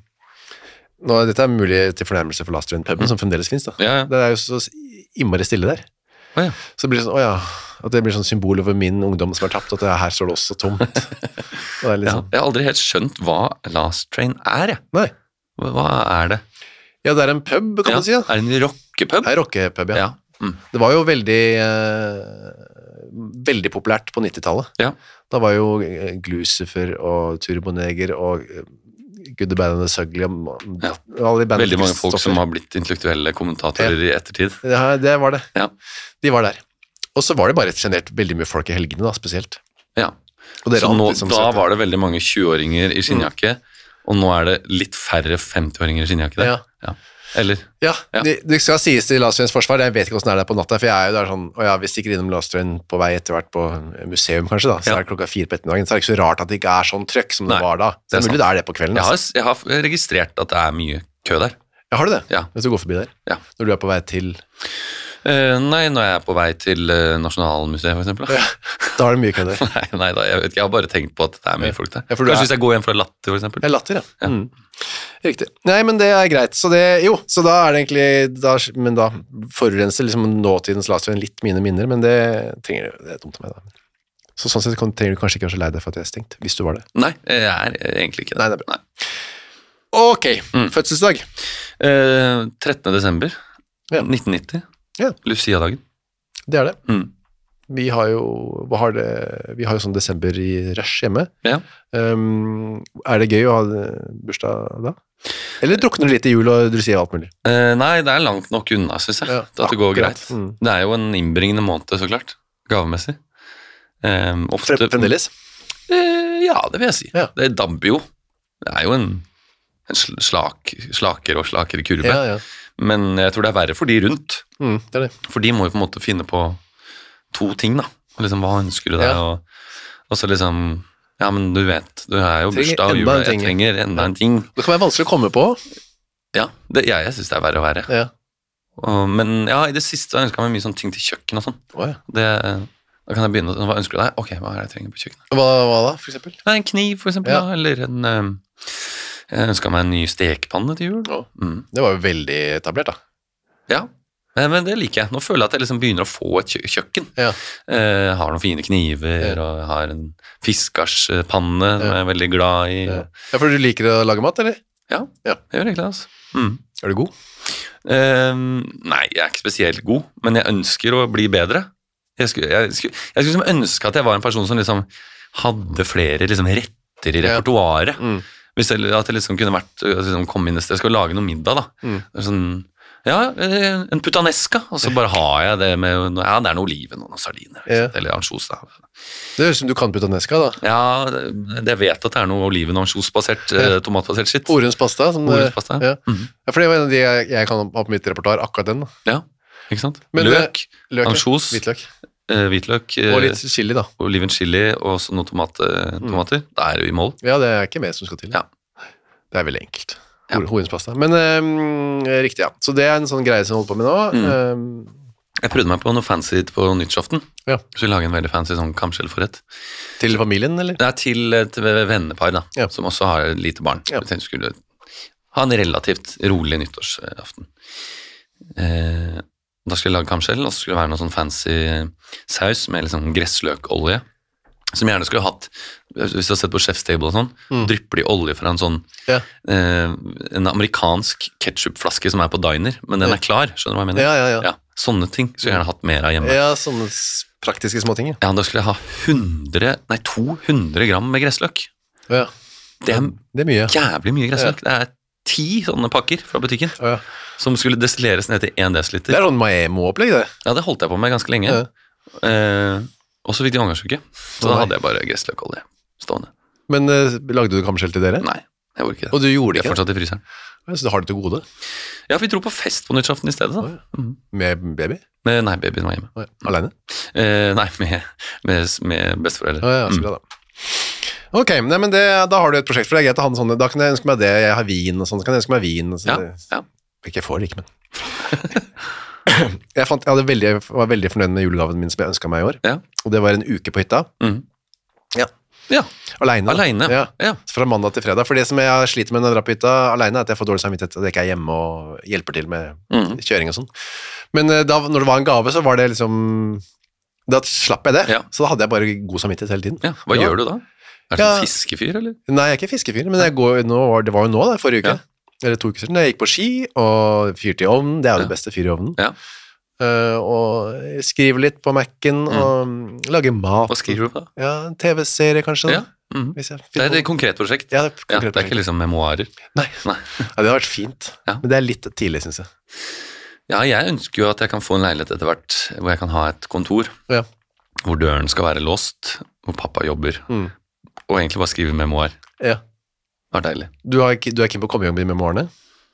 nå, dette er mulig til fornærmelse for Last Train-puben, som fremdeles finnes da. Ja, ja. Det er jo så innmari stille der. Å, ja. Så det blir sånn, å ja, at det blir sånn symbol over min ungdom som er tapt, at det, her står det også tomt. Og det er litt Ja, sånn, jeg har aldri helt skjønt hva Last Train er, jeg. nei. Hva, hva er det? Ja, det er en pub, kan Ja, man si da. er det en rockepub? Det er rockepub, ja. Ja. Mm. Det var jo veldig, eh, veldig populært på nittitallet. Ja. Da var jo eh, Glucifer og Turboneger og eh, Good, the Bad and the Sugly og Ja. alle de bandene. Veldig mange folk Kristoffer. som har blitt intellektuelle kommentatorer i ettertid. Ja, det var det. Ja. De var der. Og så var det bare generert veldig mye folk i helgene da, spesielt. Ja. Og det Så rant nå, liksom da søte. var det veldig mange tjueåringer i skinnjakke, og nå er det litt færre femtiåringer i skinnjakke der. Ja. Ja. Eller? Ja, Ja. Det, det skal sies til Last Trains forsvar, jeg vet ikke hvordan det er der på natta, for jeg er jo der sånn, og ja, hvis de stikker innom Last Train på vei etter hvert på museum kanskje da, så Ja. er det klokka fire på ettermiddagen, så er det ikke så rart at det ikke er sånn trøkk som det Nei, var da. Så det er det er mulig det er det på kvelden. Jeg har, Altså. jeg har registrert at det er mye kø der. Ja, har du det? Ja. Hvis du går forbi der? Ja. Når du er på vei til... Eh, nei, når jeg er på vei til eh, Nasjonalmuseet, for eksempel. Ja, da er det mye kø der. nei, nei da, jeg, vet ikke, jeg har bare tenkt på at det er mye Ja. folk der. Ja, for du Kanskje er- hvis jeg går hjem fra Latter, for eksempel. Det er latter, ja. Ja. Mm. Riktig. Nei, men det er greit. Så det, jo, så da er det egentlig, da, men da forurenser liksom nåtidens Last Train litt mine minner, men det trenger det er dumt av meg da. Så sånn sett trenger du kanskje ikke være så lei deg for at jeg er stengt, hvis du var det. Nei, jeg er egentlig ikke det. Nei, det er bra. Ok, Mm. fødselsdag. Eh, trettende desember Ja. nitten nitti. Ja. Lucia-dagen. Det er det. Mm. Vi har jo, hva har det, vi har jo sånn desember i rush hjemme. Ja. Um, er det gøy å ha bursdag da? Eller drukner du litt i jul og du sier alt mulig? Eh, nei, det er langt nok unna, synes jeg. Ja, til at det går akkurat. greit. Mm. Det er jo en innbringende måned, så klart. Gavemessig. Eh, ofte, Frem- Fremdeles? Eh, ja, det vil jeg si. Ja. Det dabber jo. Det er jo en, en sl- slak, slaker og slakere kurve. Ja, ja. Men jeg tror det er verre for de rundt. Mm, det er det. For de må jo på en måte finne på to ting, da. Og liksom, hva ønsker du deg? Ja. Og, og så liksom Ja, men du vet, du er jo Trenger bursdag og enda jul, en og jeg ting. trenger enda en ting. Det kan være vanskelig å komme på. Ja, det, jeg, jeg syns det er verre og verre. Ja. Og, men ja, i det siste har jeg ønska meg mye sånne ting til kjøkken og sånn. Å, ja. Det, da kan jeg begynne å Hva ønsker du deg? Ok, hva er det jeg trenger på kjøkkenet? Hva, hva da, for eksempel? Nei, en kniv, for eksempel. Ja. Da, eller en eh, Jeg ønska meg en ny stekepanne til jul. Å, Mm. det var jo veldig etablert da. Ja, men, men det liker jeg. Nå føler jeg at jeg liksom begynner å få et kjø kjøkken. Ja. Eh, Jeg har noen fine kniver, Ja. og jeg har en fiskerspanne som Ja. jeg er veldig glad i. Ja. og- Ja, for du liker å lage mat, eller? Ja, Ja. jeg gjør egentlig det. Altså. Mm. Er du god? Eh, nei, jeg er ikke spesielt god, men jeg ønsker å bli bedre. Jeg skulle, jeg skulle, jeg skulle liksom ønske at jeg var en person som liksom hadde flere liksom retter i Ja. repertoaret. Mm. Hvis jeg, at det liksom kunne vært liksom, komme inn et sted, jeg skal lage noe middag da. Mm. Sånn, ja, en puttanesca, og så bare har jeg det med, ja, det er noe oliven og noen sardiner, Ja. eller ansjos da. Det høres ut som du kan puttanesca, da. Ja, det, jeg vet at det er noe oliven og ansjosbasert, Ja. tomatbasert shit. Orens pasta. Som det- Orens pasta. Ja. Mhm. Ja, for det var en av de jeg, jeg kan ha på mitt repertoar, akkurat den. Da. Ja, ikke sant? Men, Løk, Løk, ja. ansjos, Hvitløk. eh, hvitløk, eh, Og litt chili, da. oliven chili og så noen tomat, tomater. Da er du i mål. Ja, det er ikke mer som skal til. Ja. Det er veldig enkelt. Ja. Horens pasta. Men øhm, riktig, ja. Så det er en sånn greie som jeg holder på med nå. Mm. Øhm, Jeg prøvde meg på noe fancy på nyttårsaften. Ja. Så vi lager en veldig fancy sånn kamskjellforrett. til familien, eller? Det er til et vennepar da, Ja. som også har et lite barn. Ja. Vi tenkte vi skulle ha en relativt rolig nyttårsaften. Eh, da skulle jeg lage kamskjell, og så skulle det være noe sånn fancy saus med liksom gressløkolje, som jeg gjerne skulle hatt, hvis du har sett på Chef's Table og sånn, Mm. drypper de olje fra en sånn, Ja. eh, en amerikansk ketchupflaske som er på diner, men den Ja. er klar, skjønner du hva jeg mener? Ja, ja, ja. Ja, sånne ting skulle jeg gjerne hatt mer av hjemme. Ja, sånne s- praktiske småting. Ja. Ja, da skulle jeg ha hundre, nei to hundre gram med gressløk. Ja. Det er Det er mye. jævlig mye gressløk. Det er ti sånne pakker fra butikken Ja. som skulle destilleres ned til én Det desiliter. er sånn Maemo-opplegg, det. Ja, det holdt jeg på med ganske lenge. Ja. Eh, og så fikk de omgangssyke. Så da Nei. hadde jeg bare gressløkolje stående. Men øh, lagde du kamskjell til dere? Nei, jeg gjorde ikke det. Og du gjorde De det er ikke? fortsatt i fryseren. Ja, så du har det til gode? Ja, vi dro på fest på nyttårsaften i stedet, da. Oi. Mhm. Med baby? Men nei, babyen var hjemme. Oh, ja. Alene? Eh, nei, med, med, med besteforeldre. Å ja, så Mm. bra da. Ok, nei, men det, da har du et prosjekt, for det er greit å ha en sånn, da kan jeg ønske meg det, jeg har vin og sånn, så kan jeg ønske meg vin. Og så, Ja, ja. Ikke jeg får det ikke, men... jeg, fant, jeg hadde veldig, var veldig fornøyd med julegaven min som jeg ønsket meg i år, Ja. og det var en uke på hytta, Mhm. Ja. Ja, alene. da. alene. Ja. Ja. Fra mandag til fredag, for det som jeg sliter med når jeg drar på hytta alene, er at jeg får dårlig samvittighet, at jeg ikke er hjemme og hjelper til med Mhm. kjøring og sånn. Men eh, da, når det var en gave, så var det liksom, da slapp jeg det, Ja. så da hadde jeg bare god samvittighet hele tiden. Ja, hva Ja. gjør du da? Er du Ja. en fiskefyr, eller? Nei, jeg er ikke fiskefyr, men jeg går, nå, var- det var jo nå da, forrige uke, eller to uker siden, jeg gikk på ski og fyrte i ovnen, det er jo Ja. det beste fyr i ovnen, Ja. Eh, og skriver litt på Mac-en, og mm, lager mat. Hva skriver du på da? Ja, en T V-serie kanskje, da. Ja. Mhm. Hvis jeg Det finner er et på- konkret prosjekt. Ja, det er, Ja, konkret det er ikke liksom memoarer. Nei, Nei. ja, det har vært fint, Ja. men det er litt tidlig, synes jeg. Ja, jeg ønsker jo at jeg kan få en leilighet etter hvert, hvor jeg kan ha et kontor, Ja. hvor døren skal være låst, hvor pappa jobber, Mm. og egentlig bare skrive memoar. Ja. Det var deilig. Du, har, ikke- du er keen på å komme i gang med memoarene?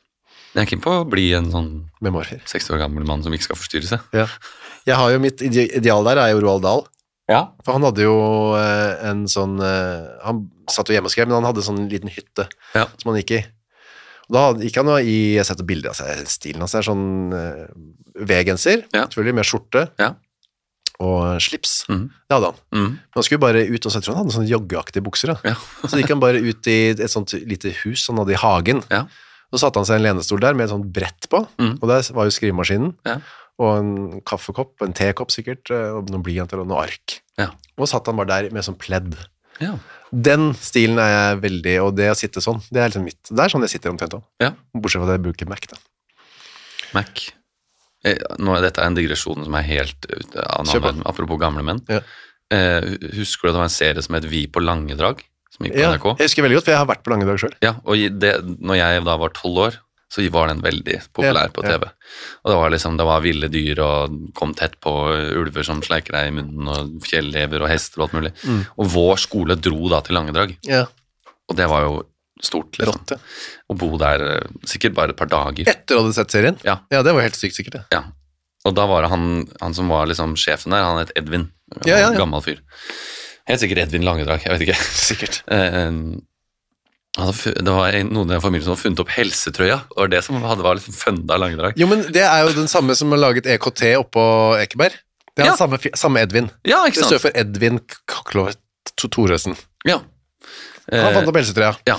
Jeg er keen på å bli en sånn Memoarfyr. seksti år gammel mann som ikke skal forstyrre seg. Ja. Jeg har jo mitt ide- ideal der, er jo Roald Dahl. Ja. For han hadde jo eh, en sånn eh, Han satt jo hjemme og skrev, men han hadde sånn liten hytte Ja. som han gikk i. Og da gikk han jo i Jeg har sett bilder av seg, stilen hans er sånn eh, V-genser, Ja. selvfølgelig med skjorte Ja. og slips. Mhm. Det hadde han. Mm. Men han skulle bare ut, og så jeg tror han hadde sånne joggeaktige bukser. Da. Ja. Så gikk han bare ut i et sånt lite hus han hadde i hagen. Ja. Så satte han seg i en lenestol der med et sånt brett på, Mhm. og der var jo skrivemaskinen, Ja. og en kaffekopp, en tekopp sikkert, eh, og noen blyanter og noen ark. Ja. Og satt han bare der med sånn pledd. Ja. Den stilen er jeg veldig, og det å sitte sånn, det er liksom mitt. Det er sånn jeg sitter omtrent også. Ja. Bortsett fra at jeg bruker Mac, da. Mac. Eh, Nå er dette en digresjon som er helt ute av Kjør på. navnet, apropos gamle menn. Ja. Eh, husker du at det var en serie som het Vi på Langedrag, som gikk på Ja, N R K? jeg husker veldig godt, for jeg har vært på Langedrag selv. Ja, og i det, når jeg da var tolv år, så var den veldig populær Ja, på ja. T V. Og det var liksom, det var ville dyr, og kom tett på ulver som sleiker deg i munnen, og fjellever og hester og alt mulig. Mm. Og vår skole dro da til Langedrag, Ja, og det var jo stort, liksom. rått, ja. Å bo der eh, sikkert bare et par dager. Etter å ha sett serien? Ja. Ja, det var helt sykt sikkert, det. Ja. Og da var det han, han som var liksom sjefen der, han het Edvin. Ja, ja, ja. Gammel fyr. Helt sikkert Edvin Langedrag, jeg vet ikke. Sikkert. Eh, han hadde fu- det var en, noen i den familien som hadde funnet opp helsetrøya, og det var det som hadde, var liksom funda Langedrag. Jo, men det er jo den samme som har laget E K T oppå Ekeberg. Det er Ja. den samme, fi- samme Edvin. Ja, Det ikke står sant? for Edvin Kaklov Thoresen. Ja. Han Eh, fant opp helsetrøya. ja.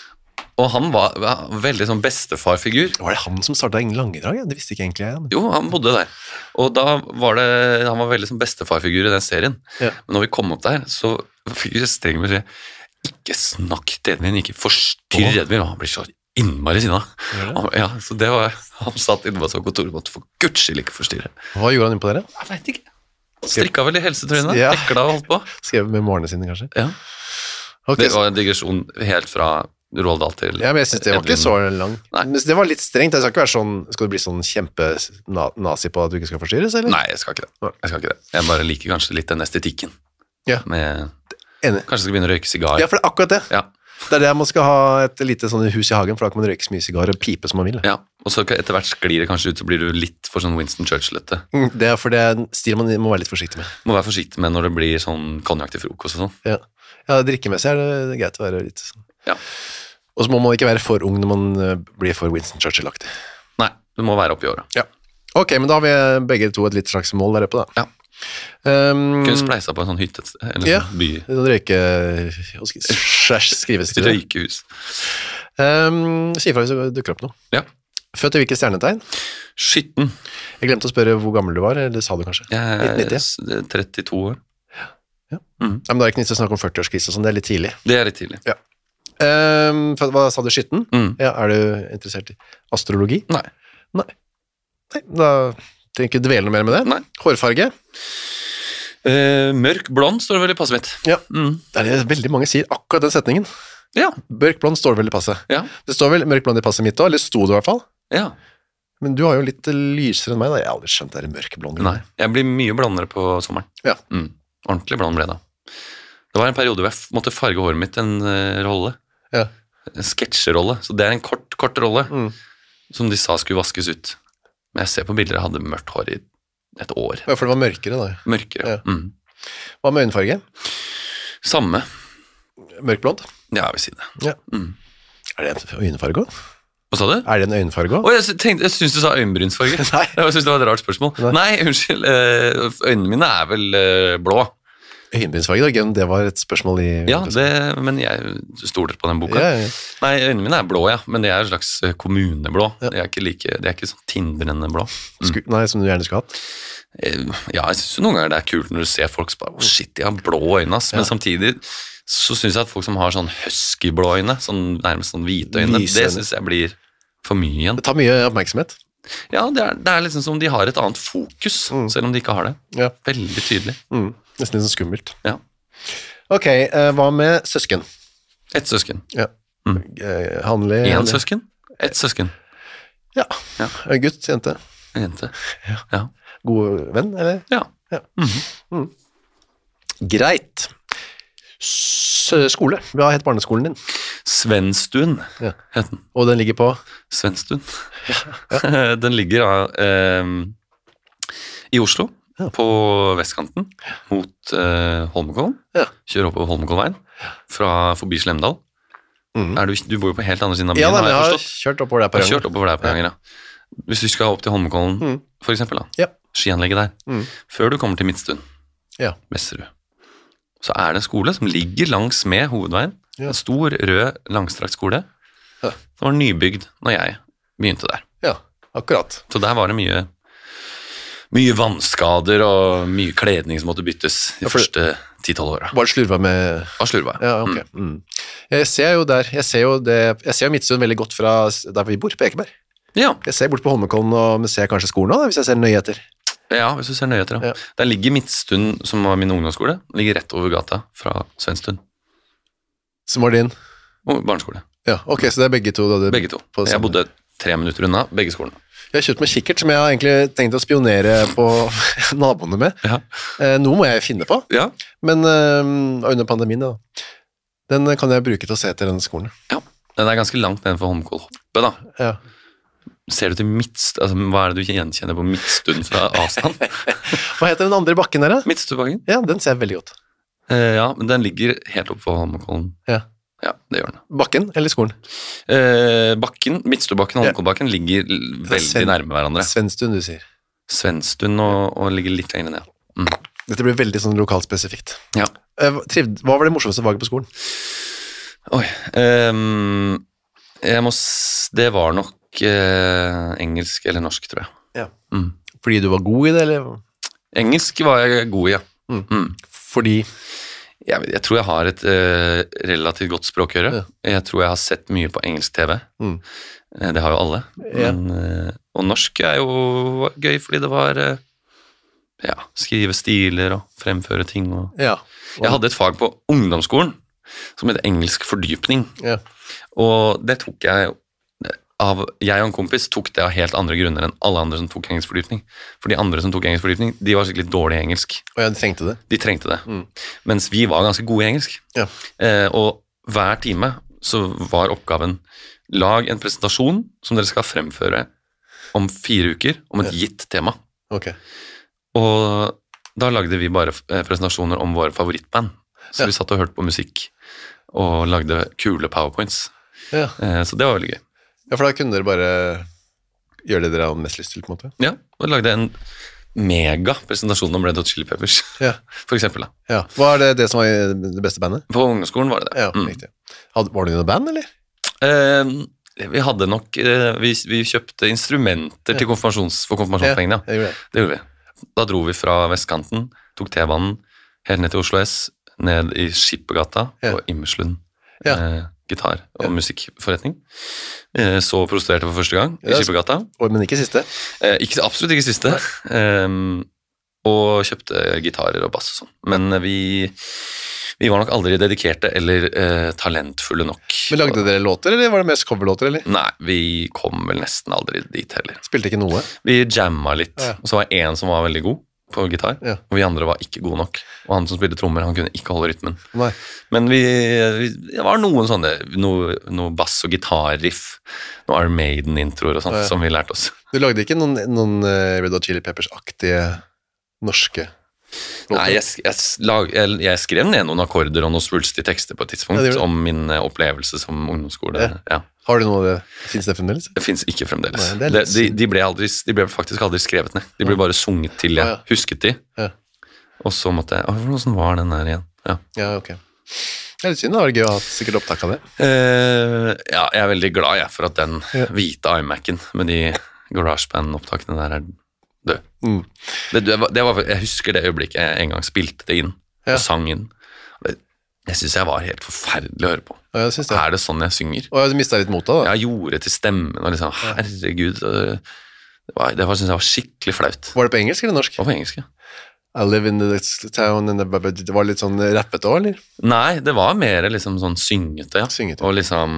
Og han var, var veldig sånn bestefarfigur. Var det han som startet Ingen Langedrag? Ja? Det visste ikke egentlig jeg. Men... Jo, han bodde der. Og da var det, han var veldig sånn bestefarfigur i den serien. Ja. Men når vi kom opp der, så fikk vi streng beskjed. Ikke snakk til Edvin, ikke forstyrr Åh. Edvin. Han blir så innmari sinna. Gjør det? Han- Ja, så det var, han satt inne på så kontoret, måtte for guds skyld ikke forstyrre. Hva gjorde han inne på dere? Jeg vet ikke. Strikka vel i helsetrøyene, Ja. ekla og holdt på. Skrev memoarene sine, kanskje? Ja. Ok, Det så- var en digresjon helt fra Roald Dahl til Ja, men jeg synes det var ikke så lang. Nei. Men det var litt strengt, det skal ikke være sånn, skal du bli sånn kjempe-nazi på at du ikke skal forstyrres, eller? Nei, jeg skal ikke det. Jeg skal ikke det. Jeg bare liker kanskje litt den estetikken. Ja. Med, Enig. kanskje skal begynne å røyke sigar. Ja, for det er akkurat det. Ja. Det er det man skal ha et lite sånn hus i hagen, for da kan man røyke så mye sigar og pipe som man vil. Ja, og så etter hvert sklir det kanskje ut, så blir du litt for sånn Winston Churchill-ete. Mm, det er for det er en stil man må være litt forsiktig med. Må være forsiktig med når det blir sånn konjak til frokost og sånn. Ja, ja drikkemessig er det greit å være litt sånn. Ja. Og så må man ikke være for ung når man blir for Winston Churchill-aktig. Nei, du må være oppe i året. Ja. Ok, men da har vi begge to et litt slags mål der oppe da. Ja. Um, Kunne spleisa på en sånn hytte eller ja, sånn by. Sånn røyke slash skrivestil. Røykehus. Um, si fra hvis det dukker opp noe. Ja. Født i hvilke stjernetegn? Skytten. Jeg glemte å spørre hvor gammel du var, eller sa du kanskje? Jeg nitten nitti? er trettito år. Ja. Mm. Ja, men da er det ikke nytt å snakke om førti-årskrise og sånn, det er litt tidlig. Det er litt tidlig. Ja. Um, for, hva sa du, skytten? Mm. Ja, er du interessert i astrologi? Nei. Nei. Nei, da trenger jeg ikke dvele noe mer med det. Nei. Hårfarge? Eh, mørk blond står det vel i passet mitt. Ja, Mm. det er det veldig mange sier akkurat den setningen. Ja. Mørk blond står det vel i passet. Ja. Det står vel mørk blond i passet mitt også, eller sto det i hvert fall. Ja. Men du har jo litt lysere enn meg da. Jeg har aldri skjønt det er mørk blond. Nei, jeg blir mye blondere på sommeren. Ja. Mm. Ordentlig blond ble det da. Det var en periode hvor jeg f- måtte farge håret mitt en uh, rolle. Ja. En sketsjerolle. Så det er en kort, kort rolle Mm. som de sa skulle vaskes ut. Men jeg ser på bilder jeg hadde mørkt hår i et år. Ja, for det var mørkere da. Mørkere. Ja. Mm. Hva med øyenfarge? Samme. Mørk blond? Ja, jeg vil si det. Ja. Mm. Er det en øyenfarge også? Hva sa du? Er det en øyenfarge også? Å, jeg, tenkte, jeg synes du sa øyenbrynsfarge. Nei. Jeg synes det var et rart spørsmål. Nei. Nei, unnskyld. eh, Øynene mine er vel eh, blå. Øyenbrynsfarge, da, Gønn, det var et spørsmål i... Ja, det, men jeg stoler på den boka. Ja, ja. Nei, øynene mine er blå, ja, men det er en slags eh, kommuneblå. Ja. Det er ikke like, det er ikke sånn tindrende blå. Sku, nei, som du gjerne skulle hatt. Eh, Ja, jeg synes jo noen ganger det er kult når du ser folk som bare, oh shit, de har blå øyne, ass. Men Ja. samtidig så synes jeg at folk som har sånn husky-blå øyne, sånn, nærmest sånn hvite øyne, Lyse det øyne. synes jeg blir for mye igjen. Det tar mye oppmerksomhet. Ja, det er, det er liksom som om de har et annet fokus, Mm. selv om de ikke har det. Ja. Veldig tydelig. Mm. Nesten litt sånn skummelt. Ja. Ok, eh, hva med søsken? Et søsken. Ja. Mm. Eh, Hanli? En Hanli? søsken? Et søsken. Ja. Ja. Eh, Gutt, jente. En jente. Ja. Ja. God venn, eller? Ja. Ja. Mhm. Mm. Greit. S skole. Hva het barneskolen din? Svenstuen Ja. het den. Og den ligger på? Svenstuen. Den ligger da eh, i Oslo, Ja. på vestkanten, mot eh, Holmenkollen. Ja. Kjører oppover Holmenkollveien, fra forbi Slemdal. Mhm. Er du, du bor jo på helt andre siden av byen, Ja, da, har men jeg jeg har forstått. kjørt oppover der på Jeg har kjørt oppover der på Ja. ganger, ja. Hvis du skal opp til Holmenkollen, Mhm. for eksempel da, Ja. skianlegget der, Mhm. før du kommer til Midtstuen, Ja. Vesterud, så er det en skole som ligger langs med hovedveien, Ja. en stor, rød, langstrakt skole, Ja. som var nybygd når jeg begynte der. Ja, akkurat. Så der var det mye, mye vannskader og mye kledning som måtte byttes de Ja, for- første ti-tolv åra. Bare slurva med... Av slurva. Ja, ok. Mm. Jeg ser jo der, jeg ser jo det, jeg ser jo Midtstuen veldig godt fra s- der vi bor, på Ekeberg. Ja. Jeg ser bort på Holmenkollen og ser kanskje skolen også, da, hvis jeg ser nøye etter. ja, hvis du ser nøye etter. Ja. Ja. Der ligger Midtstuen, som var min ungdomsskole, ligger rett over gata fra Svenstuen. Som var din? Og barneskole. Ja, ok, så det er begge to. Da, det, Begge to. på det Jeg samme. bodde tre minutter unna begge skolene. Jeg har kjøpt meg kikkert som jeg har egentlig tenkt å spionere på naboene med. Ja. Eh, noe må jeg finne på, Ja. men eh, under pandemien da. Den kan jeg bruke til å se etter den skolen. ja. Den er ganske langt nedenfor Holmenkollhoppet, da. Ja. Ser du til Midtst... Altså, hva er det du gjenkjenner på Midtstuen fra avstand? Hva heter den andre bakken der da? Midtstuebakken? Ja, den ser jeg veldig godt. Eh, ja, men den ligger helt oppe for Holmenkollen. Ja. Ja, det gjør den. Bakken eller skolen? Eh, bakken, Midtstuebakken og Ja. Holmenkollbakken ligger l- veldig Sven- nærme hverandre. Svenstuen, du sier. Svenstuen og, og ligger litt lenger ned. Mm. Dette blir veldig sånn lokalt spesifikt. Ja. Eh, trivd, hva var det morsomste faget på skolen? Oi. ehm, jeg må s Det var nok eh, engelsk eller norsk, tror jeg. Ja. Mm. Fordi du var god i det, eller? Engelsk var jeg god i, ja. Mm. Mm. Fordi... Jeg, vet- jeg tror jeg har et eh, relativt godt språkøre. Ja. Jeg tror jeg har sett mye på engelsk T V. Mm. Eh, Det har jo alle. Ja. Men, eh, og norsk er jo gøy, fordi det var eh, ja, skrive stiler og fremføre ting. Og. Ja. Jeg hadde et fag på ungdomsskolen som het engelsk fordypning. Ja. Og det tok jeg av, jeg og en kompis tok det av helt andre grunner enn alle andre som tok engelsk fordypning. For de andre som tok engelsk fordypning, de var skikkelig dårlig i engelsk. Og jeg trengte det. De trengte det. Mm. Mens vi var ganske gode i engelsk. Ja. Eh, og hver time så var oppgaven lag en presentasjon som dere skal fremføre om fire uker, om et gitt tema. Okay. Og da lagde vi bare presentasjoner om våre favorittband. Så ja. Vi satt og hørte på musikk og lagde kule powerpoints. Ja. Så det var veldig gøy. Ja, for da kunne dere bare gjøre det dere hadde mest lyst til, på en måte. Ja, og lagde en mega presentasjon om Red Hot Chili Peppers, ja. For eksempel. Da. Ja. Var det det som var det beste bandet? På ungdomsskolen var det det. Ja, mm. riktig. Hadde, var det noe band, eller? Eh, vi hadde nok, eh, vi, vi kjøpte instrumenter ja. til konfirmasjons, for konfirmasjonspengene. Ja, det gjorde det. Det gjorde vi. Da dro vi fra vestkanten, tok T-banen, helt ned til Oslo S, ned i Skippergata ja. Og Immerslund. Ja. Eh, gitar og ja. Musikkforretning. Eh, så prostituerte for første gang i Skippergata. Men ikke siste? Eh, ikke, absolutt ikke siste. Eh, og kjøpte gitarer og bass og sånn. Men vi, vi var nok aldri dedikerte eller eh, talentfulle nok. Men lagde dere låter, eller var det mest coverlåter, eller? Nei, vi kom vel nesten aldri dit heller. Spilte ikke noe? Vi jamma litt, ja. Og så var en som var veldig god på gitar, ja. Og vi andre var ikke gode nok. Og han som spilte trommer, han kunne ikke holde rytmen. Nei. Men vi, vi, det var noen sånne, noe, noe bass- og gitarriff, noe Iron Maiden-introer og sånt, ja. Som vi lærte oss. Du lagde ikke noen, noen uh, Red Hot Chili Peppers-aktige norske låter? Nei, jeg, jeg, lag, jeg, jeg skrev ned noen akkorder og noen svulstige tekster på et tidspunkt, ja, om min uh, opplevelse som ungdomsskole. Ja. Ja. Har du noe av det? Finnes det fremdeles? Det finnes ikke fremdeles. Nei, det de, de, ble aldri, de ble faktisk aldri skrevet ned. De ble bare sunget til jeg ja, ja. Husket de. Ja. Og så måtte jeg, hvordan var den der igjen? Ja, ja ok. Det er litt synd, det var gøy å ha sikkert opptak av det. Uh, ja, jeg er veldig glad jeg, for at den ja. Hvite iMac'en med de GarageBand-opptakene der er død. Mm. Det, det, var, det var, jeg husker det øyeblikket jeg en gang spilte det inn, ja. Og sang inn. Det, jeg synes jeg var helt forferdelig å høre på. Ja, jeg synes det. Er det sånn jeg synger? Og jeg mistet litt motet da? Jeg gjorde til stemmen, og liksom, herregud, det var, det var, synes jeg var skikkelig flaut. Var det på engelsk eller norsk? Det var på engelsk, ja. I live in the town, and the, det var litt sånn rappet også, eller? Nei, det var mer liksom sånn syngete, ja. Syngete. Og liksom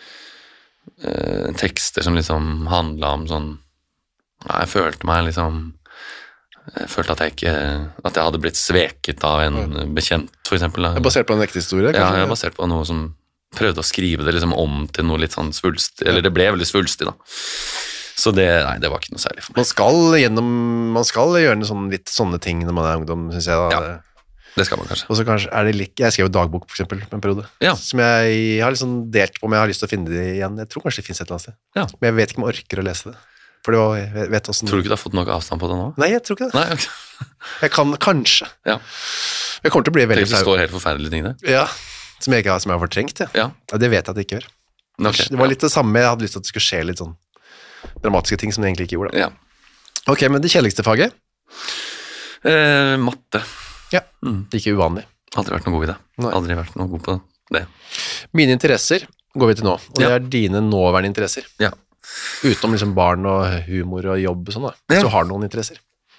eh, tekster som liksom handlet om sånn, nei, jeg følte meg liksom, jeg følte at jeg ikke, at jeg hadde blitt sveket av en ja. Bekjent, for eksempel. Da. Basert på en ekte historie, kanskje? Ja, jeg basert på noe som prøvde å skrive det liksom om til noe litt sånn svulstig, eller det ble veldig svulstig da. Så det, nei, det var ikke noe særlig for meg. Man skal gjennom, man skal gjøre sånn, litt sånne ting når man er ungdom, synes jeg da. Ja, det skal man kanskje. Og så kanskje er det like, jeg skrev jo dagbok for eksempel på en periode, ja. Som jeg, jeg har liksom delt på om jeg har lyst til å finne det igjen. Jeg tror kanskje det finnes et eller annet sted. Ja. Men jeg vet ikke om jeg orker å lese det. For det var, jeg vet hvordan... Tror du ikke du har fått nok avstand på det nå? Nei, jeg tror ikke det. Nei, okay. Jeg kan kanskje. Ja. Jeg kommer til å bli veldig flau. Det står helt forferdelige ting der. Ja, som jeg ikke har, som jeg har fortrengt, ja. Ja. Ja, det vet jeg at det ikke gjør. Okay. Det var litt det samme, jeg hadde lyst til at det skulle skje litt sånn dramatiske ting som det egentlig ikke gjorde. Da. Ja. Ok, men det kjedeligste faget? Eh, matte. Ja, mm. Ikke uvanlig. Aldri vært noe god i det. Nei. Aldri vært noe god på det. Mine interesser går vi til nå, og ja. Det er dine nåværende interesser. Ja. Utenom liksom barn og humor og jobb og sånn da, ja. Så har du noen interesser.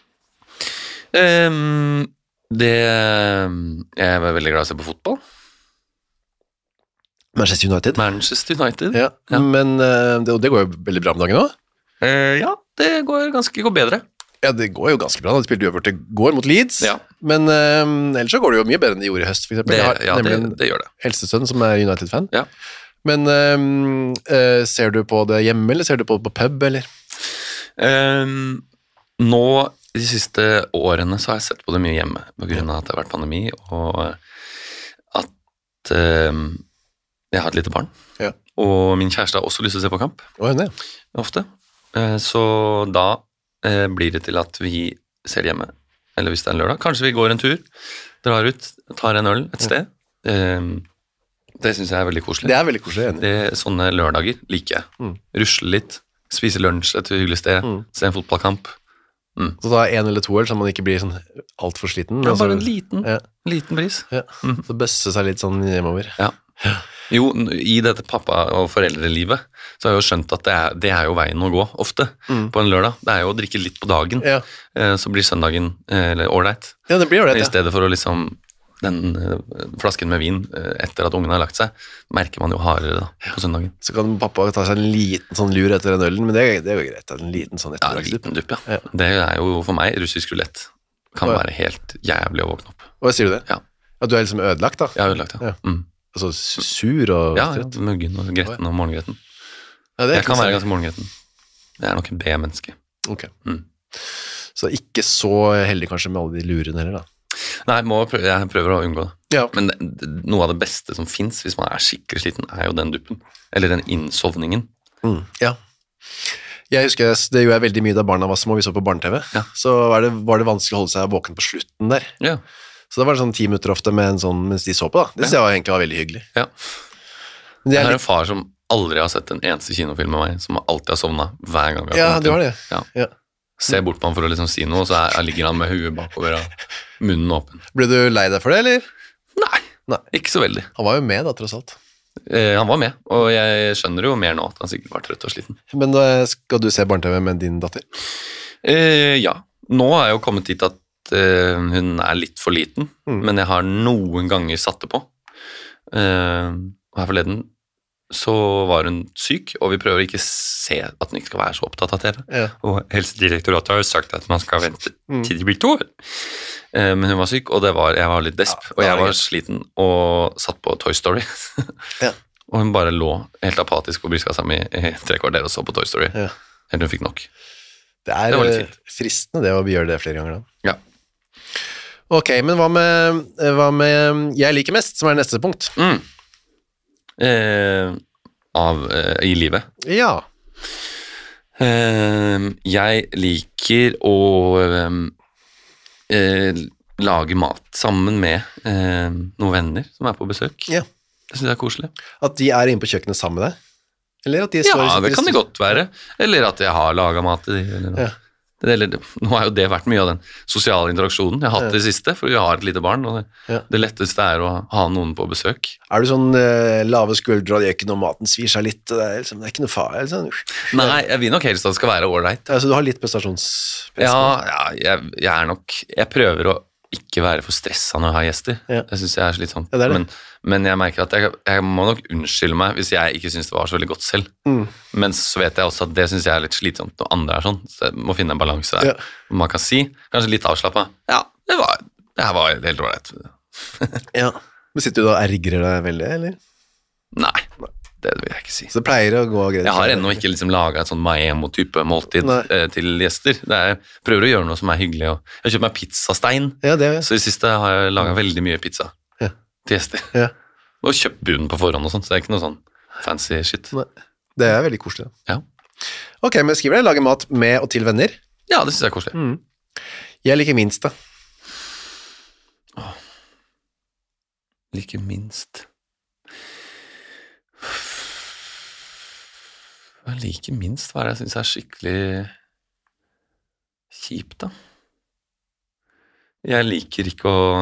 Um, det Jeg var veldig glad i å se på fotball. Manchester United. Manchester United. Ja, ja. Men uh, det, det går jo veldig bra om dagen nå. Uh, ja, det går ganske går bedre. Ja, det går jo ganske bra. De spilte uavgjort i går mot Leeds. Ja. Men uh, ellers så går det jo mye bedre enn de gjorde i høst, for eksempel. Det, Jeg har ja, nemlig det, det gjør det. En eldstesønn som er United-fan. Ja. Men uh, uh, ser du på det hjemme, eller ser du på det på pub, eller? Um, nå, de siste årene, så har jeg sett på det mye hjemme, på grunn av at det har vært pandemi, og at um, jeg har et lite barn. Ja. Og min kjæreste har også lyst til å se på kamp. Og henne? Ofte. Uh, så da uh, blir det til at vi ser det hjemme, eller hvis det er en lørdag. Kanskje vi går en tur, drar ut, tar en øl et sted. Um, Det synes jeg er veldig koselig. Det er veldig koselig, enig. Det, sånne lørdager liker jeg. Mm. Rusle litt, spise lunsj et hyggelig sted, mm. se en fotballkamp. Mm. Så da en eller to øl, så man ikke blir sånn alt for sliten. Ja, altså, bare en liten, ja. liten bris. Ja. Mm. Så bøsse seg litt sånn hjemover. Ja. Jo, i dette pappa- og foreldrelivet, så har jeg jo skjønt at det er, det er jo veien å gå ofte mm. på en lørdag. Det er jo å drikke litt på dagen, ja. Så blir søndagen eller ålreit. Ja, det blir ålreit, I stedet for å liksom den uh, flasken med vin uh, etter at ungen har lagt seg, merker man jo hardere da, på søndagen. Så kan pappa ta seg en liten sånn lur etter den ølen, men det, det er jo greit. En liten sånn Ja, en liten dupp, ja. ja. Det er jo for meg russisk rulett. Kan være helt jævlig å våkne opp. Hva sier du det? Ja. At du er liksom ødelagt da? Jeg er ødelagt, ja. ja. Mm. Altså sur og... Ja, ja, muggen og gretten og morgengretten. Ja, jeg kan være ganske morgengretten. Det er nok en B-menneske. Ok. Mm. Så ikke så heldig kanskje med alle de lurene heller da? Nei, må prøve, jeg prøver å unngå det. Ja. Men det, noe av det beste som finnes hvis man er skikkelig sliten, er jo den duppen. Eller den innsovningen. Mm. Ja. Jeg husker, det gjorde jeg veldig mye da barna var små, vi så på barne-tv. Ja. Så var det, var det vanskelig å holde seg våken på slutten der. Ja. Så da var det sånn ti minutter ofte med en sånn, mens de så på da. Det synes ja. jeg var egentlig var veldig hyggelig. Ja. Men jeg har litt... en far som aldri har sett en eneste kinofilm med meg, som alltid har sovnet hver gang. Ja, du har det. Ja. Ja. Se bort på han for å liksom si noe, så er, ligger han med huet bakover og munnen åpen. Ble du lei deg for det, eller? Nei, Nei. ikke så veldig. Han var jo med da, tross alt. Eh, han var med, og jeg skjønner jo mer nå at han sikkert var trøtt og sliten. Men da skal du se barne-tv med din datter? Eh, ja, nå er jeg jo kommet dit at uh, hun er litt for liten, mm. men jeg har noen ganger satt det på. Uh, og her forleden så var hun syk, og vi prøver ikke se at hun ikke skal være så opptatt av T V. Ja. Og helsedirektoratet har jo sagt at man skal vente mm. til de blir to år. Uh, men hun var syk, og det var, jeg var litt desp, ja, og jeg var sliten og satt på Toy Story. ja. Og hun bare lå helt apatisk på brystkassa mi i tre kvarter og så på Toy Story. Ja. Helt hun fikk nok. Det er det fristende det å gjøre det flere ganger da. Ja. Ok, men hva med, hva med jeg liker mest, som er neste punkt? Mm. Eh, av, eh, i livet? Ja. Eh, jeg liker å eh, lage mat sammen med eh, noen venner som er på besøk. Ja. Jeg synes det er koselig. At de er inne på kjøkkenet sammen med deg? Eller at de ja, det kan det godt være. Eller at jeg har laget mat til de, eller noe. Ja. Det, eller, nå har jo det vært mye av den sosiale interaksjonen jeg har hatt ja. det siste, for vi har et lite barn, og det, ja. det letteste er å ha noen på besøk. Er du sånn uh, lave skuldre, og det er ikke noe maten svir seg litt, det er, liksom, det er ikke noe far, eller sånn? Nei, jeg vil nok helst at det skal være ålreit. Ja, så du har litt prestasjonspress? Ja, ja jeg, jeg er nok, jeg prøver å ikke være for stresset når jeg har gjester. Ja. Det synes jeg er slitsomt. Ja, det er det. Men, men jeg merker at jeg, jeg må nok unnskylde meg hvis jeg ikke synes det var så veldig godt selv. Mm. Men så vet jeg også at det synes jeg er litt slitsomt når andre er sånn. Så jeg må finne en balanse der. Ja. Man kan si, kanskje litt avslappet, ja, det, var, det her var helt ålreit. ja. Men sitter du da og ergrer deg veldig, eller? Nei, det vil jeg ikke si. Så det pleier å gå greit? Jeg har ennå ikke liksom laget et sånn Maemo-type måltid eh, til gjester. Det er, jeg prøver å gjøre noe som er hyggelig. Og jeg har kjøpt meg pizzastein, ja, det så i siste har jeg laget veldig mye pizza ja. til gjester. Ja. Og kjøpt bunnen på forhånd og sånt, så det er ikke noe sånn fancy shit. Nei. Det er veldig koselig. Ja. Ok, men skriver deg lage mat med og til venner? Ja, det synes jeg er koselig. Mm. Jeg liker minst da. Åh. Liker minst... Jeg liker minst hva jeg synes er skikkelig kjipt da. Jeg liker ikke å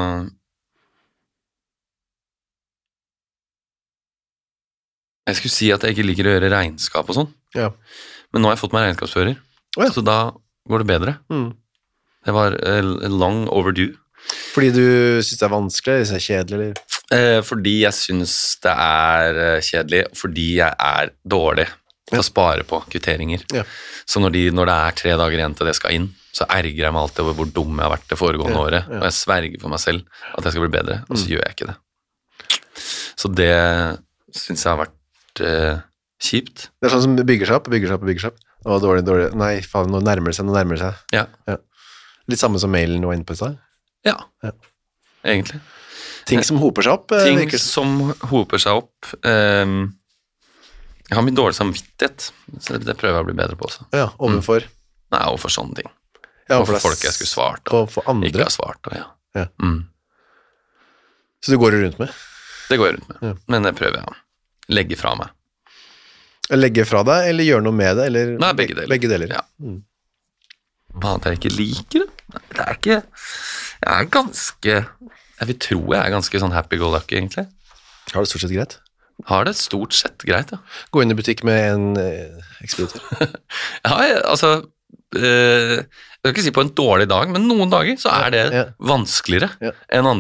Jeg skulle si at jeg ikke liker å gjøre regnskap og sånn. Ja. Men nå har jeg fått meg regnskapsfører, oh, ja. så da går det bedre. Mm. Det var uh, long overdue. Fordi du synes det er vanskelig, eller synes det er kjedelig, eller? Eh, fordi jeg synes det er kjedelig, fordi jeg er dårlig til å spare på kvitteringer. Ja. Så når, de, når det er tre dager igjen til det skal inn, så erger jeg meg alltid over hvor dum jeg har vært det foregående ja, året, ja. og jeg sverger for meg selv at jeg skal bli bedre, og så mm. gjør jeg ikke det. Så det synes jeg har vært uh, kjipt. Det er sånn som bygger seg opp, bygger seg opp, bygger seg opp. Å, dårlig, dårlig. Nei, faen, nå nærmer det seg, nå nærmer det seg. Ja. ja. Litt samme som mailen du var inne på i stad? Ja, ja, egentlig. Ting som hoper seg opp? Ting virker. som hoper seg opp. Um, jeg har min dårlig samvittighet, så det, det prøver jeg å bli bedre på også. Ja, overfor? Mm. Nei, overfor sånne ting. Ja, overfor folk jeg skulle svart, og, og for andre? Ikke har svart, og ja. ja. Mm. Så det går du rundt med? Det går jeg rundt med, ja. Men det prøver jeg å legge fra meg. Legge fra deg, eller gjøre noe med det? Eller Nei, begge deler. Begge deler. Ja. Mm. Hva at jeg ikke liker det? Nei, det er ikke... Jeg er ganske... Jeg vil tro jeg er ganske sånn happy-go-lucky, egentlig. Har det stort sett greit? Har det stort sett greit, ja. Gå inn i butikk med en eh, ekspeditor. ja, jeg, altså... Eh, jeg skal ikke si på en dårlig dag, men noen dager så er det ja, ja. vanskeligere ja. enn andre.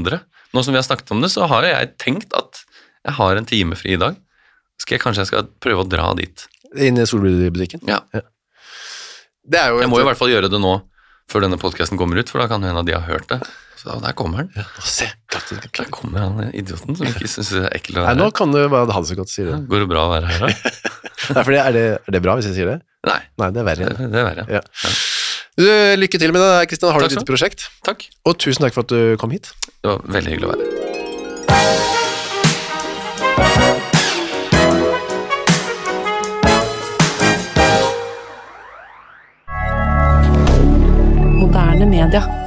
nå som vi har snakket om det, så har jeg tenkt at jeg har en time fri i dag. Skal jeg, kanskje jeg skal prøve å dra dit. Inn i solbrillebutikken? Ja. ja. Det er jo jeg må i hvert fall gjøre det nå, før denne podcasten kommer ut, for da kan hende at de har hørt det. Så der kommer han. Ja, se. Der kommer han, idioten, som ikke synes det er ekkel å være her. Nei, nå kan du bare ha det så godt, sier du. Ja, går det bra å være her, da? Nei, for er det, er det bra hvis jeg sier det? Nei. Nei, det er verre. Det, det er verre, ja. ja. Du, lykke til med det, Kristian. Har du et ditt prosjekt? Takk. Og tusen takk for at du kom hit. Det var veldig hyggelig å være her. Moderne media.